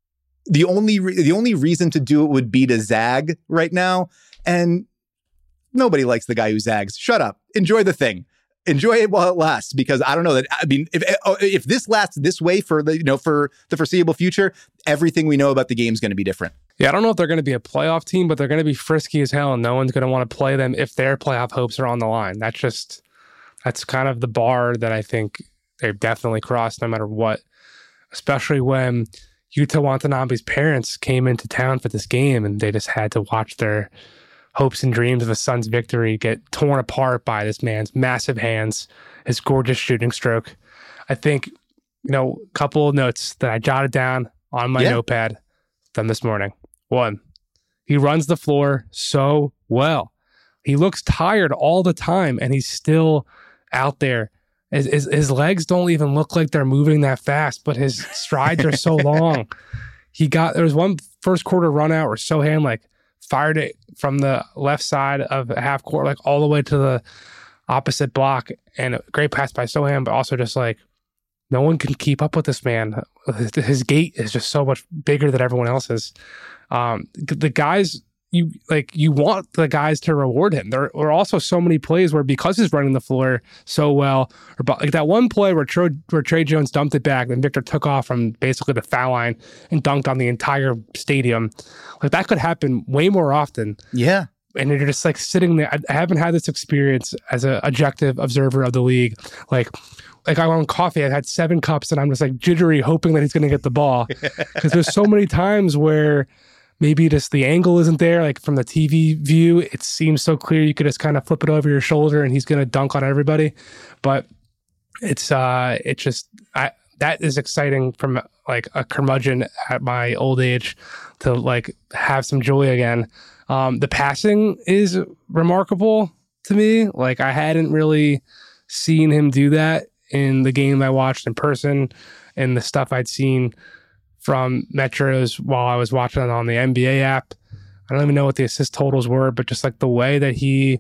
the only re- the only reason to do it would be to zag right now. And nobody likes the guy who zags. Shut up. Enjoy the thing. Enjoy it while it lasts, because I don't know that, I mean, if if this lasts this way for the, you know, for the foreseeable future, everything we know about the game is going to be different. Yeah, I don't know if they're going to be a playoff team, but they're going to be frisky as hell, and no one's going to want to play them if their playoff hopes are on the line. That's just... That's kind of the bar that I think they've definitely crossed no matter what, especially when Yuta Watanabe's parents came into town for this game and they just had to watch their hopes and dreams of a Suns victory get torn apart by this man's massive hands, his gorgeous shooting stroke. I think, you know, a couple of notes that I jotted down on my yeah. notepad from this morning. One, he runs the floor so well. He looks tired all the time and he's still out there. His, his, his legs don't even look like they're moving that fast, but his strides are so long. He got, there was one first quarter run out where Sohan like fired it from the left side of a half court, like all the way to the opposite block, and a great pass by Sohan, but also just like no one can keep up with this man. His, his gait is just so much bigger than everyone else's. Um, the guys, You like you want the guys to reward him. There are also so many plays where, because he's running the floor so well, or like that one play where Trey, where Trey Jones dumped it back and Victor took off from basically the foul line and dunked on the entire stadium. Like that could happen way more often. Yeah. And you're just like sitting there. I, I haven't had this experience as an objective observer of the league. Like, like I went on coffee, I had seven cups and I'm just like jittery, hoping that he's going to get the ball. Because there's so many times where maybe just the angle isn't there. Like from the T V view, it seems so clear you could just kind of flip it over your shoulder and he's going to dunk on everybody. But it's uh, it's just I that is exciting from like a curmudgeon at my old age to like have some joy again. Um, the passing is remarkable to me. Like I hadn't really seen him do that in the game I watched in person, and the stuff I'd seen from Metros while I was watching it on the N B A app. I don't even know what the assist totals were, but just like the way that he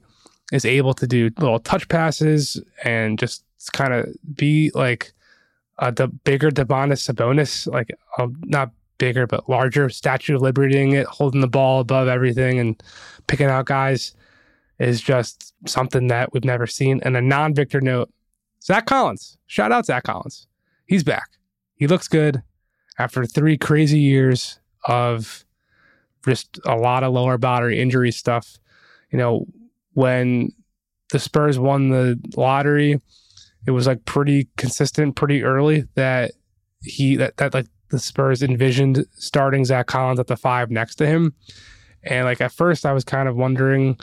is able to do little touch passes and just kind of be like uh, the bigger Domantas Sabonis, like uh, not bigger, but larger, Statue of Libertying it, holding the ball above everything and picking out guys is just something that we've never seen. And a non-Victor note, Zach Collins. Shout out Zach Collins. He's back. He looks good after three crazy years of just a lot of lower body injury stuff. You know, when the Spurs won the lottery, it was like pretty consistent, pretty early that he, that, that like the Spurs envisioned starting Zach Collins at the five next to him. And like at first I was kind of wondering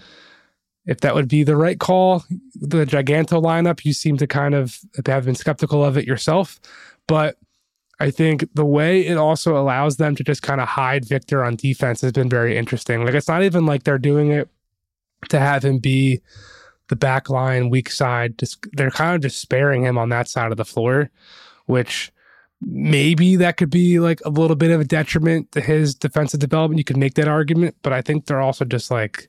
if that would be the right call. The Giganto lineup, you seem to kind of have been skeptical of it yourself. But I think the way it also allows them to just kind of hide Victor on defense has been very interesting. Like, it's not even like they're doing it to have him be the back line, weak side. Just, they're kind of just sparing him on that side of the floor, which maybe that could be like a little bit of a detriment to his defensive development. You could make that argument, but I think they're also just like,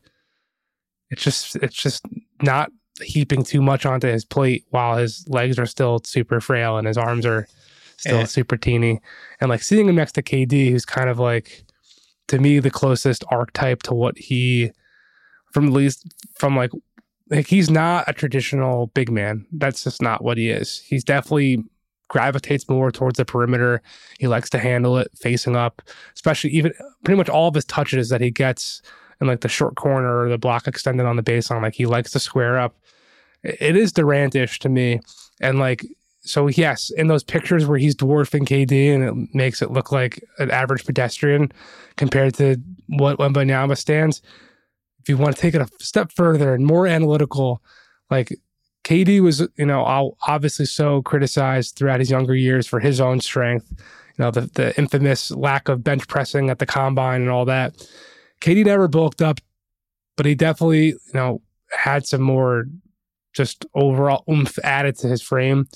it's just, it's just not heaping too much onto his plate while his legs are still super frail and his arms are still and, super teeny. And like seeing him next to K D, who's kind of like, to me, the closest archetype to what he, from at least from like, like he's not a traditional big man. That's just not what he is. He's definitely gravitates more towards the perimeter. He likes to handle it facing up, especially even pretty much all of his touches that he gets in like the short corner or the block extended on the baseline. Like he likes to square up. It is Durant-ish to me. And like, so yes, in those pictures where he's dwarfing K D and it makes it look like an average pedestrian compared to what Wembanyama stands, if you want to take it a step further and more analytical, like K D was, you know, obviously so criticized throughout his younger years for his own strength, you know, the, the infamous lack of bench pressing at the combine and all that. K D never bulked up, but he definitely, you know, had some more just overall oomph added to his frame.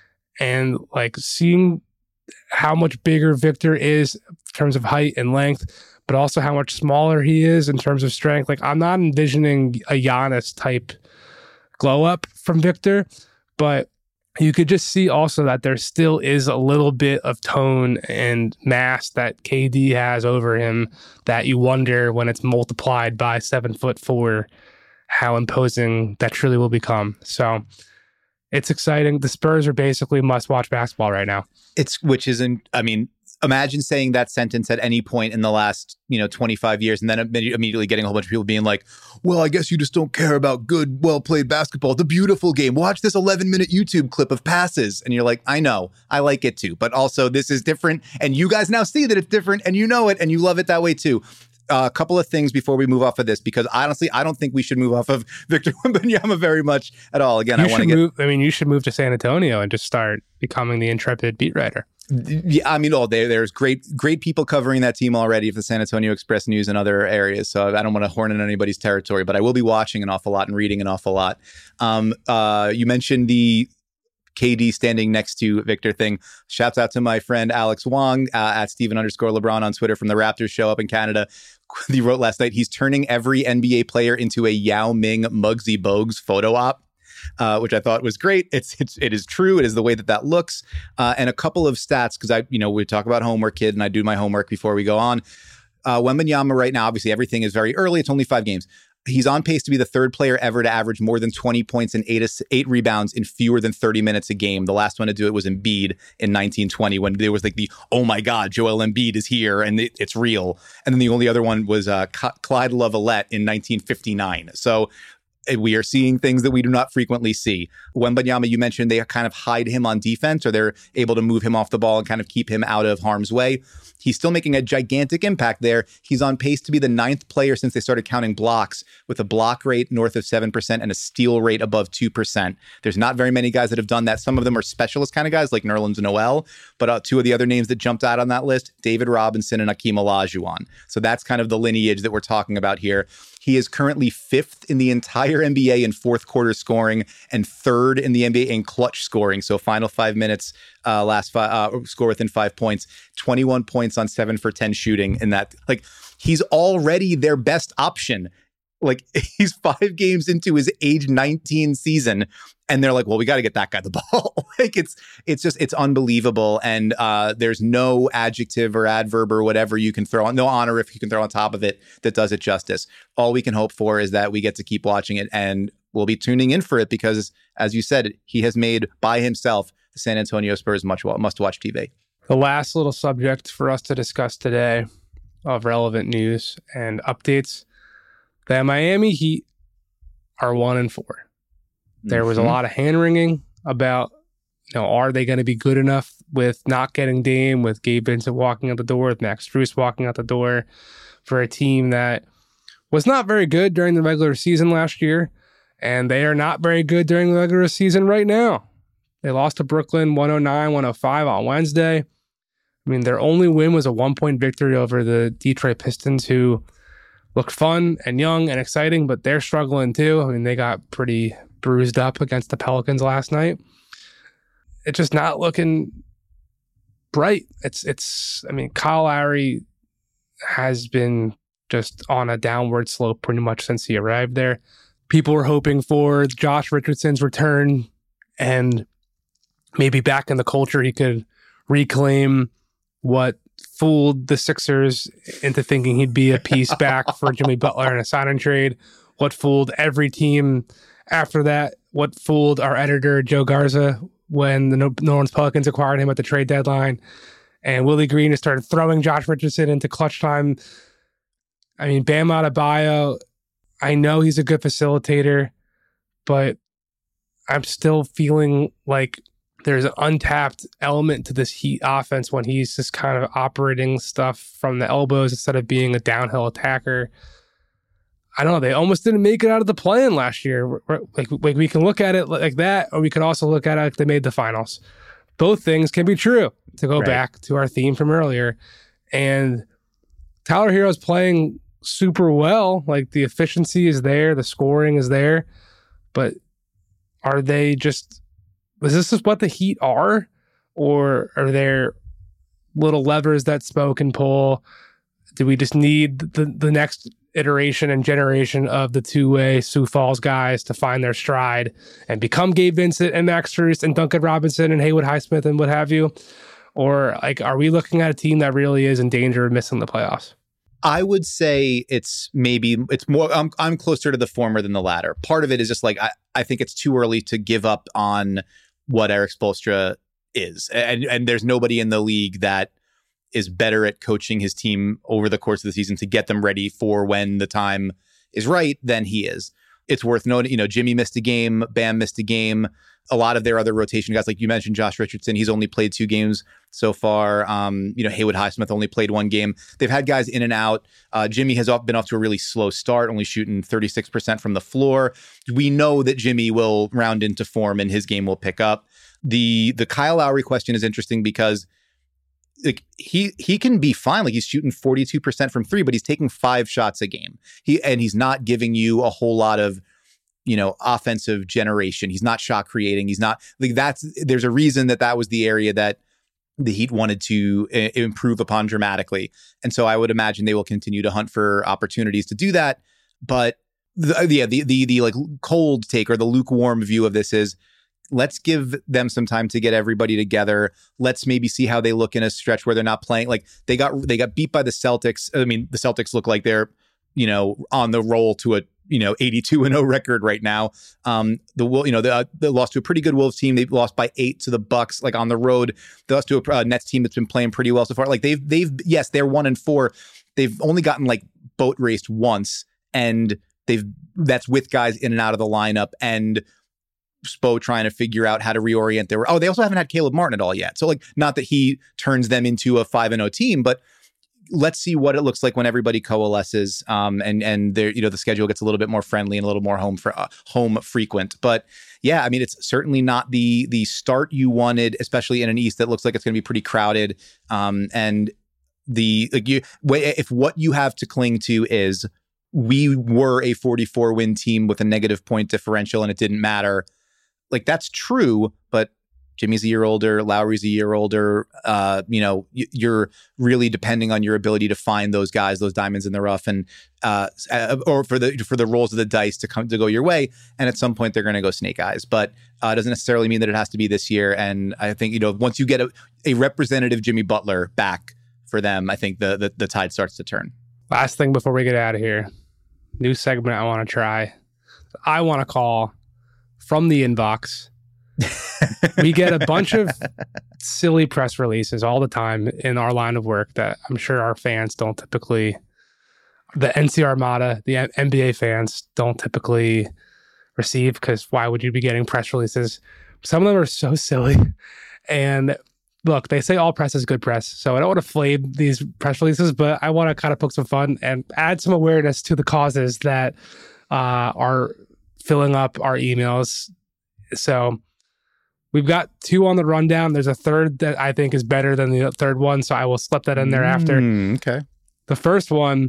And like seeing how much bigger Victor is in terms of height and length, but also how much smaller he is in terms of strength. Like, I'm not envisioning a Giannis type glow up from Victor, but you could just see also that there still is a little bit of tone and mass that K D has over him that you wonder when it's multiplied by seven foot four, how imposing that truly will become. So it's exciting. The Spurs are basically must-watch basketball right now. It's, which isn't, I mean, imagine saying that sentence at any point in the last, you know, twenty-five years, and then immediately getting a whole bunch of people being like, well, I guess you just don't care about good, well-played basketball. The beautiful game. Watch this eleven-minute YouTube clip of passes. And you're like, I know, I like it too. But also, this is different. And you guys now see that it's different, and you know it, and you love it that way too. Uh, a couple of things before we move off of this, because honestly, I don't think we should move off of Victor Wembanyama very much at all. Again, you I want to get... Move, I mean, you should move to San Antonio and just start becoming the intrepid beat writer. Yeah, I mean, oh, there, there's great, great people covering that team already for the San Antonio Express News and other areas. So I don't want to horn in anybody's territory, but I will be watching an awful lot and reading an awful lot. Um, uh, you mentioned the K D standing next to Victor thing. Shouts out to my friend Alex Wong uh, at Steven underscore LeBron on Twitter from the Raptors show up in Canada. He wrote last night, he's turning every N B A player into a Yao Ming Muggsy Bogues photo op. Uh, which I thought was great. It's, it's it is true. It is the way that that looks. Uh, and a couple of stats, because I, you know, we talk about homework, kid, and I do my homework before we go on. Uh, Wembanyama right now, obviously everything is very early. It's only five games. He's on pace to be the third player ever to average more than twenty points and eight eight rebounds in fewer than thirty minutes a game. The last one to do it was Embiid in nineteen twenty, when there was like the, oh my God, Joel Embiid is here and it, it's real. And then the only other one was uh, Clyde Lovellette in nineteen fifty-nine. So we are seeing things that we do not frequently see. Wembanyama, you mentioned they kind of hide him on defense, or they're able to move him off the ball and kind of keep him out of harm's way. He's still making a gigantic impact there. He's on pace to be the ninth player since they started counting blocks, with a block rate north of seven percent and a steal rate above two percent. There's not very many guys that have done that. Some of them are specialist kind of guys like Nerlens Noel, but uh, two of the other names that jumped out on that list, David Robinson and Akeem Olajuwon. So that's kind of the lineage that we're talking about here. He is currently fifth in the entire N B A in fourth quarter scoring and third in the N B A in clutch scoring. So final five minutes, uh, last five, uh, score within five points, twenty-one points on seven for ten shooting in that. Like, he's already their best option. Like he's five games into his age nineteen season, and they're like, "Well, we got to get that guy the ball." Like it's it's just it's unbelievable, and uh, there's no adjective or adverb or whatever you can throw on, no honorific you can throw on top of it that does it justice. All we can hope for is that we get to keep watching it, and we'll be tuning in for it because, as you said, he has made by himself the San Antonio Spurs much must-watch T V. The last little subject for us to discuss today of relevant news and updates. The Miami Heat are one and four. There was mm-hmm. a lot of hand-wringing about, you know, are they going to be good enough with not getting Dame, with Gabe Vincent walking out the door, with Max Strus walking out the door, for a team that was not very good during the regular season last year, and they are not very good during the regular season right now. They lost to Brooklyn one oh nine one oh five on Wednesday. I mean, their only win was a one-point victory over the Detroit Pistons, who looked fun and young and exciting, but they're struggling too. I mean, they got pretty bruised up against the Pelicans last night. It's just not looking bright. It's, it's. I mean, Kyle Lowry has been just on a downward slope pretty much since he arrived there. People were hoping for Josh Richardson's return and maybe back in the culture he could reclaim what fooled the Sixers into thinking he'd be a piece back for Jimmy Butler in a sign and trade, what fooled every team after that, what fooled our editor Joe Garza when the New Orleans Pelicans acquired him at the trade deadline, and Willie Green has started throwing Josh Richardson into clutch time. I mean, Bam Adebayo, I know he's a good facilitator, but I'm still feeling like there's an untapped element to this Heat offense when he's just kind of operating stuff from the elbows instead of being a downhill attacker. I don't know. They almost didn't make it out of the play-in last year. Like, like we can look at it like that, or we could also look at it like they made the finals. Both things can be true, to go right. back to our theme from earlier. And Tyler Herro's playing super well. Like, the efficiency is there, the scoring is there, but are they just... is this just what the Heat are? Or are there little levers that Spo can pull? Do we just need the, the next iteration and generation of the two-way Sioux Falls guys to find their stride and become Gabe Vincent and Max Strus and Duncan Robinson and Haywood Highsmith and what have you? Or like, are we looking at a team that really is in danger of missing the playoffs? I would say it's maybe it's more I'm I'm closer to the former than the latter. Part of it is just like I, I think it's too early to give up on what Erik Spoelstra is. And and there's nobody in the league that is better at coaching his team over the course of the season to get them ready for when the time is right than he is. It's worth noting, you know, Jimmy missed a game, Bam missed a game. A lot of their other rotation guys, like you mentioned, Josh Richardson, he's only played two games so far. Um, you know, Haywood Highsmith only played one game. They've had guys in and out. Uh, Jimmy has been off to a really slow start, only shooting thirty-six percent from the floor. We know that Jimmy will round into form and his game will pick up. The the Kyle Lowry question is interesting because like he he can be fine. Like, he's shooting forty-two percent from three, but he's taking five shots a game. He and he's not giving you a whole lot of, you know, offensive generation. He's not shot creating. He's not like that's there's a reason that that was the area that the Heat wanted to uh, improve upon dramatically. And so I would imagine they will continue to hunt for opportunities to do that. But the, yeah, the, the, the like cold take or the lukewarm view of this is, let's give them some time to get everybody together. Let's maybe see how they look in a stretch where they're not playing. Like they got, they got beat by the Celtics. I mean, the Celtics look like they're, you know, on the roll to a, you know, eighty-two and oh record right now. Um, the you know, the, they lost to a pretty good Wolves team. They lost by eight to the Bucks, like on the road. They lost to a uh, Nets team that's been playing pretty well so far. Like they've, they've, yes, they're one and four. They've only gotten like boat raced once, and they've, that's with guys in and out of the lineup, and Spo trying to figure out how to reorient their, oh, they also haven't had Caleb Martin at all yet. So like, not that he turns them into a five and oh team, but let's see what it looks like when everybody coalesces, um, and and there, you know, the schedule gets a little bit more friendly and a little more home for uh, home frequent. But yeah, I mean, it's certainly not the the start you wanted, especially in an East that looks like it's going to be pretty crowded. Um, and the like you, if what you have to cling to is we were a forty-four win team with a negative point differential and it didn't matter, like that's true, but Jimmy's a year older, Lowry's a year older. Uh, you know, you're really depending on your ability to find those guys, those diamonds in the rough, and uh, or for the for the rolls of the dice to come to go your way. And at some point, they're going to go snake eyes. But uh, it doesn't necessarily mean that it has to be this year. And I think, you know, once you get a, a representative Jimmy Butler back for them, I think the, the the tide starts to turn. Last thing before we get out of here, new segment I want to try. I want to call from the inbox. We get a bunch of silly press releases all the time in our line of work that I'm sure our fans don't typically, the N C Armada, the N B A fans don't typically receive, because why would you be getting press releases? Some of them are so silly. And look, they say all press is good press, so I don't want to flame these press releases, but I want to kind of poke some fun and add some awareness to the causes that uh, are filling up our emails. So we've got two on the rundown. There's a third that I think is better than the third one, so I will slip that in there mm, after. Okay. The first one,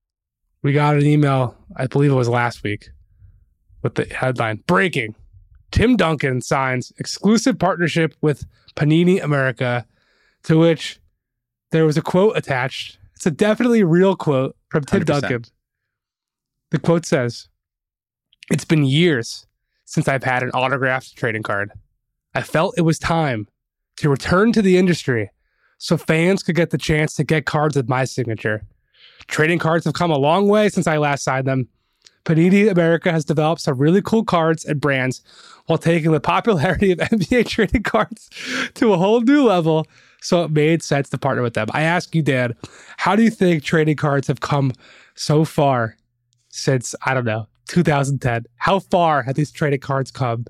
we got an email, I believe it was last week, with the headline, breaking. Tim Duncan signs exclusive partnership with Panini America, to which there was a quote attached. It's a definitely real quote from Tim one hundred percent. Duncan. The quote says, "It's been years since I've had an autographed trading card. I felt it was time to return to the industry so fans could get the chance to get cards with my signature. Trading cards have come a long way since I last signed them. Panini America has developed some really cool cards and brands while taking the popularity of N B A trading cards to a whole new level, so it made sense to partner with them." I ask you, Dan, how do you think trading cards have come so far since, I don't know, two thousand ten? How far have these trading cards come?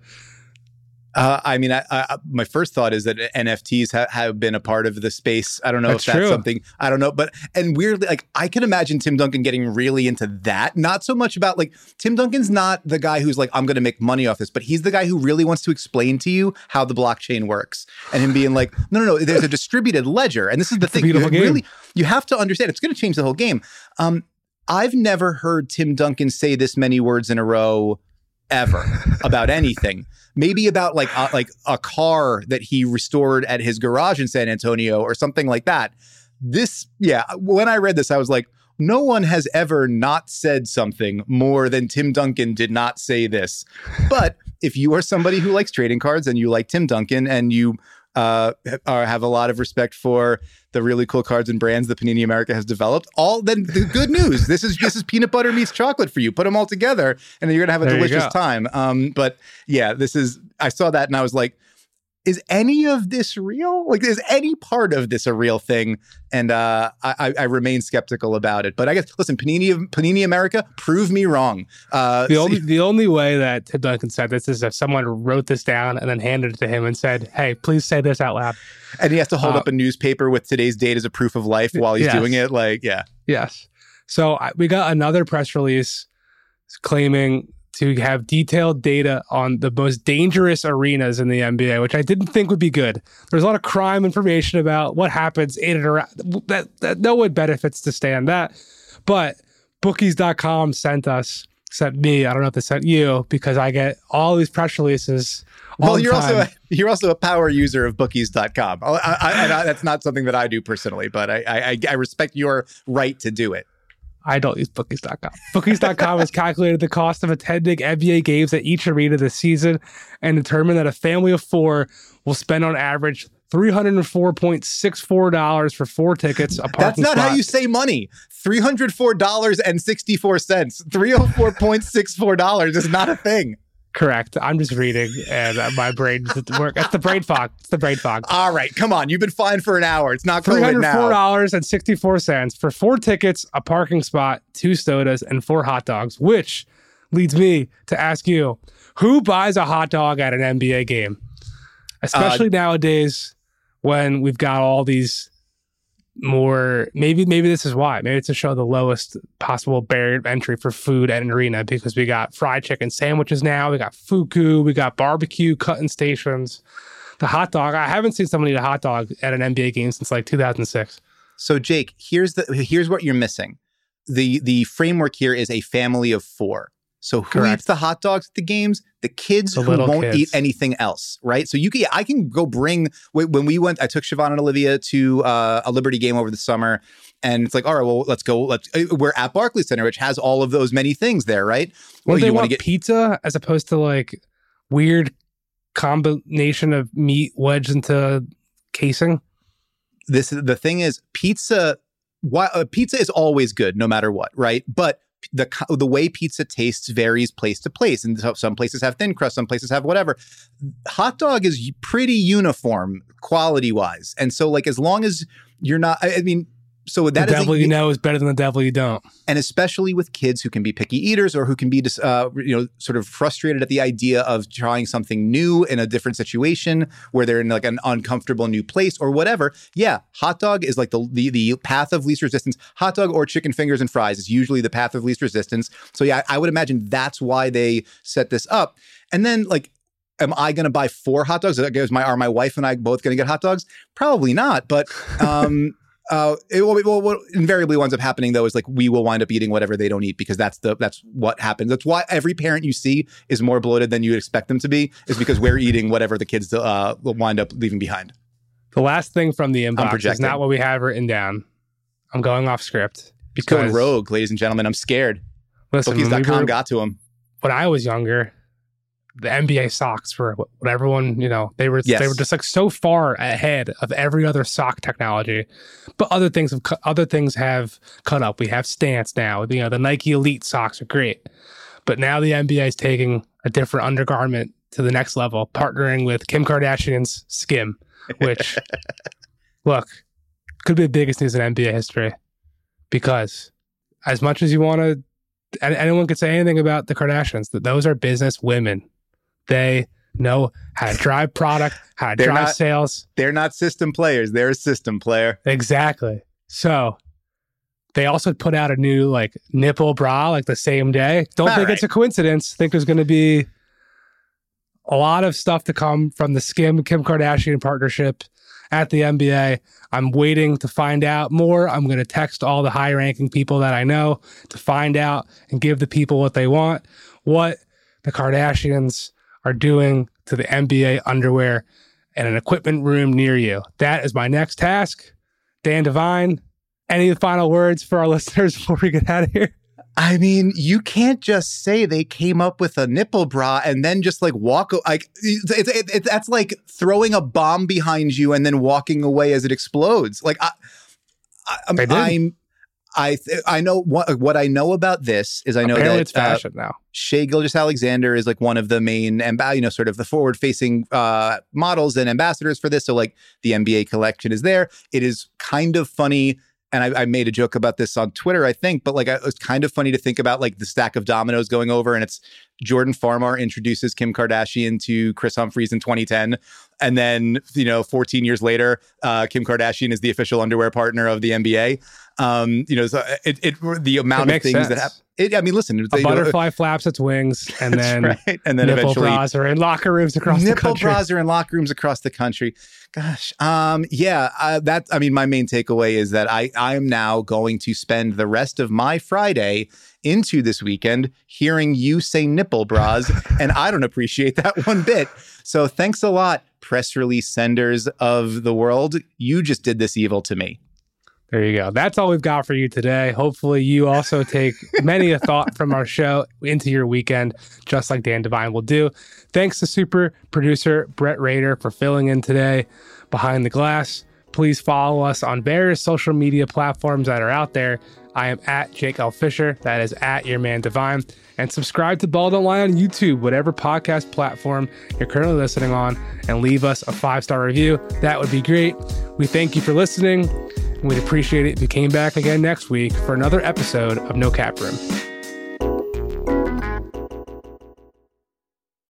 Uh, I mean, I, I, my first thought is that N F Ts ha- have been a part of the space. I don't know that's if that's true. something, I don't know. But, and weirdly, like, I can imagine Tim Duncan getting really into that. Not so much about, like, Tim Duncan's not the guy who's like, I'm going to make money off this, but he's the guy who really wants to explain to you how the blockchain works. And him being like, no, no, no, there's a distributed ledger. And this is the it's thing. You really, you have to understand, it's going to change the whole game. Um, I've never heard Tim Duncan say this many words in a row ever about anything. Maybe about like uh, like a car that he restored at his garage in San Antonio or something like that. This, yeah, when I read this, I was like, no one has ever not said something more than Tim Duncan did not say this. But if you are somebody who likes trading cards and you like Tim Duncan and you uh, are, have a lot of respect for the really cool cards and brands that Panini America has developed, all then the good news. This is this is peanut butter meets chocolate for you. Put them all together, and then you're gonna have a there delicious time. Um, but yeah, this is. I saw that and I was like, is any of this real? Like, is any part of this a real thing? And uh, I, I remain skeptical about it. But I guess, listen, Panini Panini America, prove me wrong. Uh, the only the only way that Tim Duncan said this is if someone wrote this down and then handed it to him and said, "Hey, please say this out loud." And he has to hold uh, up a newspaper with today's date as a proof of life while he's yes. doing it. Like, yeah. Yes. So I, we got another press release claiming to have detailed data on the most dangerous arenas in the N B A, which I didn't think would be good. There's a lot of crime information about what happens in and around that, that no one benefits to stay on that. But bookies dot com sent us, sent me, I don't know if they sent you, because I get all these press releases. Well, you're time. also a, you're also a power user of bookies dot com. I, I, and I, that's not something that I do personally, but I, I, I respect your right to do it. I don't use bookies dot com. bookies dot com has calculated the cost of attending N B A games at each arena this season and determined that a family of four will spend on average three hundred four dollars and sixty-four cents for four tickets, a parking That's not spot. How you say money. three hundred four dollars and sixty-four cents. three hundred four dollars and sixty-four cents is not a thing. Correct. I'm just reading and my brain doesn't work. That's the brain fog. It's the brain fog. All right. Come on. You've been fine for an hour. It's not three COVID hundred four dollars now. and sixty-four cents for four tickets, a parking spot, two sodas, and four hot dogs, which leads me to ask you, who buys a hot dog at an N B A game? Especially uh, nowadays when we've got all these more, maybe maybe this is why. Maybe it's to show the lowest possible barrier of entry for food at an arena, because we got fried chicken sandwiches now, we got fuku, we got barbecue cutting stations. The hot dog, I haven't seen someone eat a hot dog at an N B A game since like two thousand six. So Jake, here's the here's what you're missing. The the framework here is a family of four. So who Correct. eats the hot dogs at the games? The kids The who little won't kids. eat anything else, right? So you can, I can go bring, when we went, I took Siobhan and Olivia to uh, a Liberty game over the summer. And it's like, all right, well, let's go. Let's. We're at Barclays Center, which has all of those many things there, right? Well, they you want wanna get pizza as opposed to like weird combination of meat wedged into casing. this. The thing is, pizza. Why uh, pizza is always good, no matter what, right? But the the way pizza tastes varies place to place, and so some places have thin crust, some places have whatever. Hot dog is pretty uniform quality wise, and so like as long as you're not, I, I mean. So that the is devil a, you know is better than the devil you don't. And especially with kids who can be picky eaters or who can be, uh, you know, sort of frustrated at the idea of trying something new in a different situation where they're in like an uncomfortable new place or whatever. Yeah, hot dog is like the the, the path of least resistance. Hot dog or chicken fingers and fries is usually the path of least resistance. So yeah, I would imagine that's why they set this up. And then like, am I going to buy four hot dogs? Is my, are my wife and I both going to get hot dogs? Probably not. But um, uh, it, well, what invariably winds up happening though is like we will wind up eating whatever they don't eat because that's the that's what happens. That's why every parent you see is more bloated than you would expect them to be, is because we're eating whatever the kids uh, will wind up leaving behind. The last thing from the inbox is projecting. not what we have written down. I'm going off script He's going because rogue, ladies and gentlemen. I'm scared. listen, Bookies when, dot we com were, got to him. when I was younger, the N B A socks were what what everyone, you know, they were Yes. they were just like so far ahead of every other sock technology. But other things have cu- other things have caught up. We have Stance now. You know, the Nike Elite socks are great. But now the N B A is taking a different undergarment to the next level, partnering with Kim Kardashian's Skim, which look, could be the biggest news in N B A history. Because as much as you want to, anyone could say anything about the Kardashians, that those are business women. They know how to drive product, how to They're drive not- sales. They're not system players. They're a system player. Exactly. So they also put out a new like nipple bra like the same day. Don't All think right. it's a coincidence. Think there's going to be a lot of stuff to come from the Skim Kim Kardashian partnership at the N B A. I'm waiting to find out more. I'm going to text all the high ranking people that I know to find out and give the people what they want, what the Kardashians are doing to the N B A underwear in an equipment room near you. That is my next task. Dan Devine, any final words for our listeners before we get out of here? I mean, you can't just say they came up with a nipple bra and then just like walk. Like it's, it's, it, it, that's like throwing a bomb behind you and then walking away as it explodes. Like I, I, I'm, They did. I'm, I, th- I know what what I know about this is I know Apparently that it's fashion now. Shea Gilgeous-Alexander is like one of the main, amb- you know, sort of the forward-facing uh, models and ambassadors for this. So like the N B A collection is there. It is kind of funny. And I, I made a joke about this on Twitter, I think, but like I, it was kind of funny to think about like the stack of dominoes going over, and it's Jordan Farmar introduces Kim Kardashian to Chris Humphries in twenty ten, and then you know, fourteen years later, uh, Kim Kardashian is the official underwear partner of the N B A. Um, you know, so it, it the amount It of makes things sense. that happen. It, I mean, listen, A you know, butterfly flaps its wings, and that's then right. and then nipple eventually bras are in locker rooms across the nipple country. bras are in locker rooms across the country. Gosh, um, yeah, uh, that. I mean, my main takeaway is that I I am now going to spend the rest of my Friday into this weekend hearing you say nipple bras, and I don't appreciate that one bit. So thanks a lot, press release senders of the world. You just did this evil to me. There you go. That's all we've got for you today. Hopefully you also take many a thought from our show into your weekend, just like Dan Devine will do. Thanks to super producer Brett Rader for filling in today behind the glass. Please follow us on various social media platforms that are out there. I am at Jake L. Fisher. That is at Your Man Divine. And subscribe to Ball Don't Lie on YouTube, whatever podcast platform you're currently listening on, and leave us a five-star review. That would be great. We thank you for listening. We'd appreciate it if you came back again next week for another episode of No Cap Room.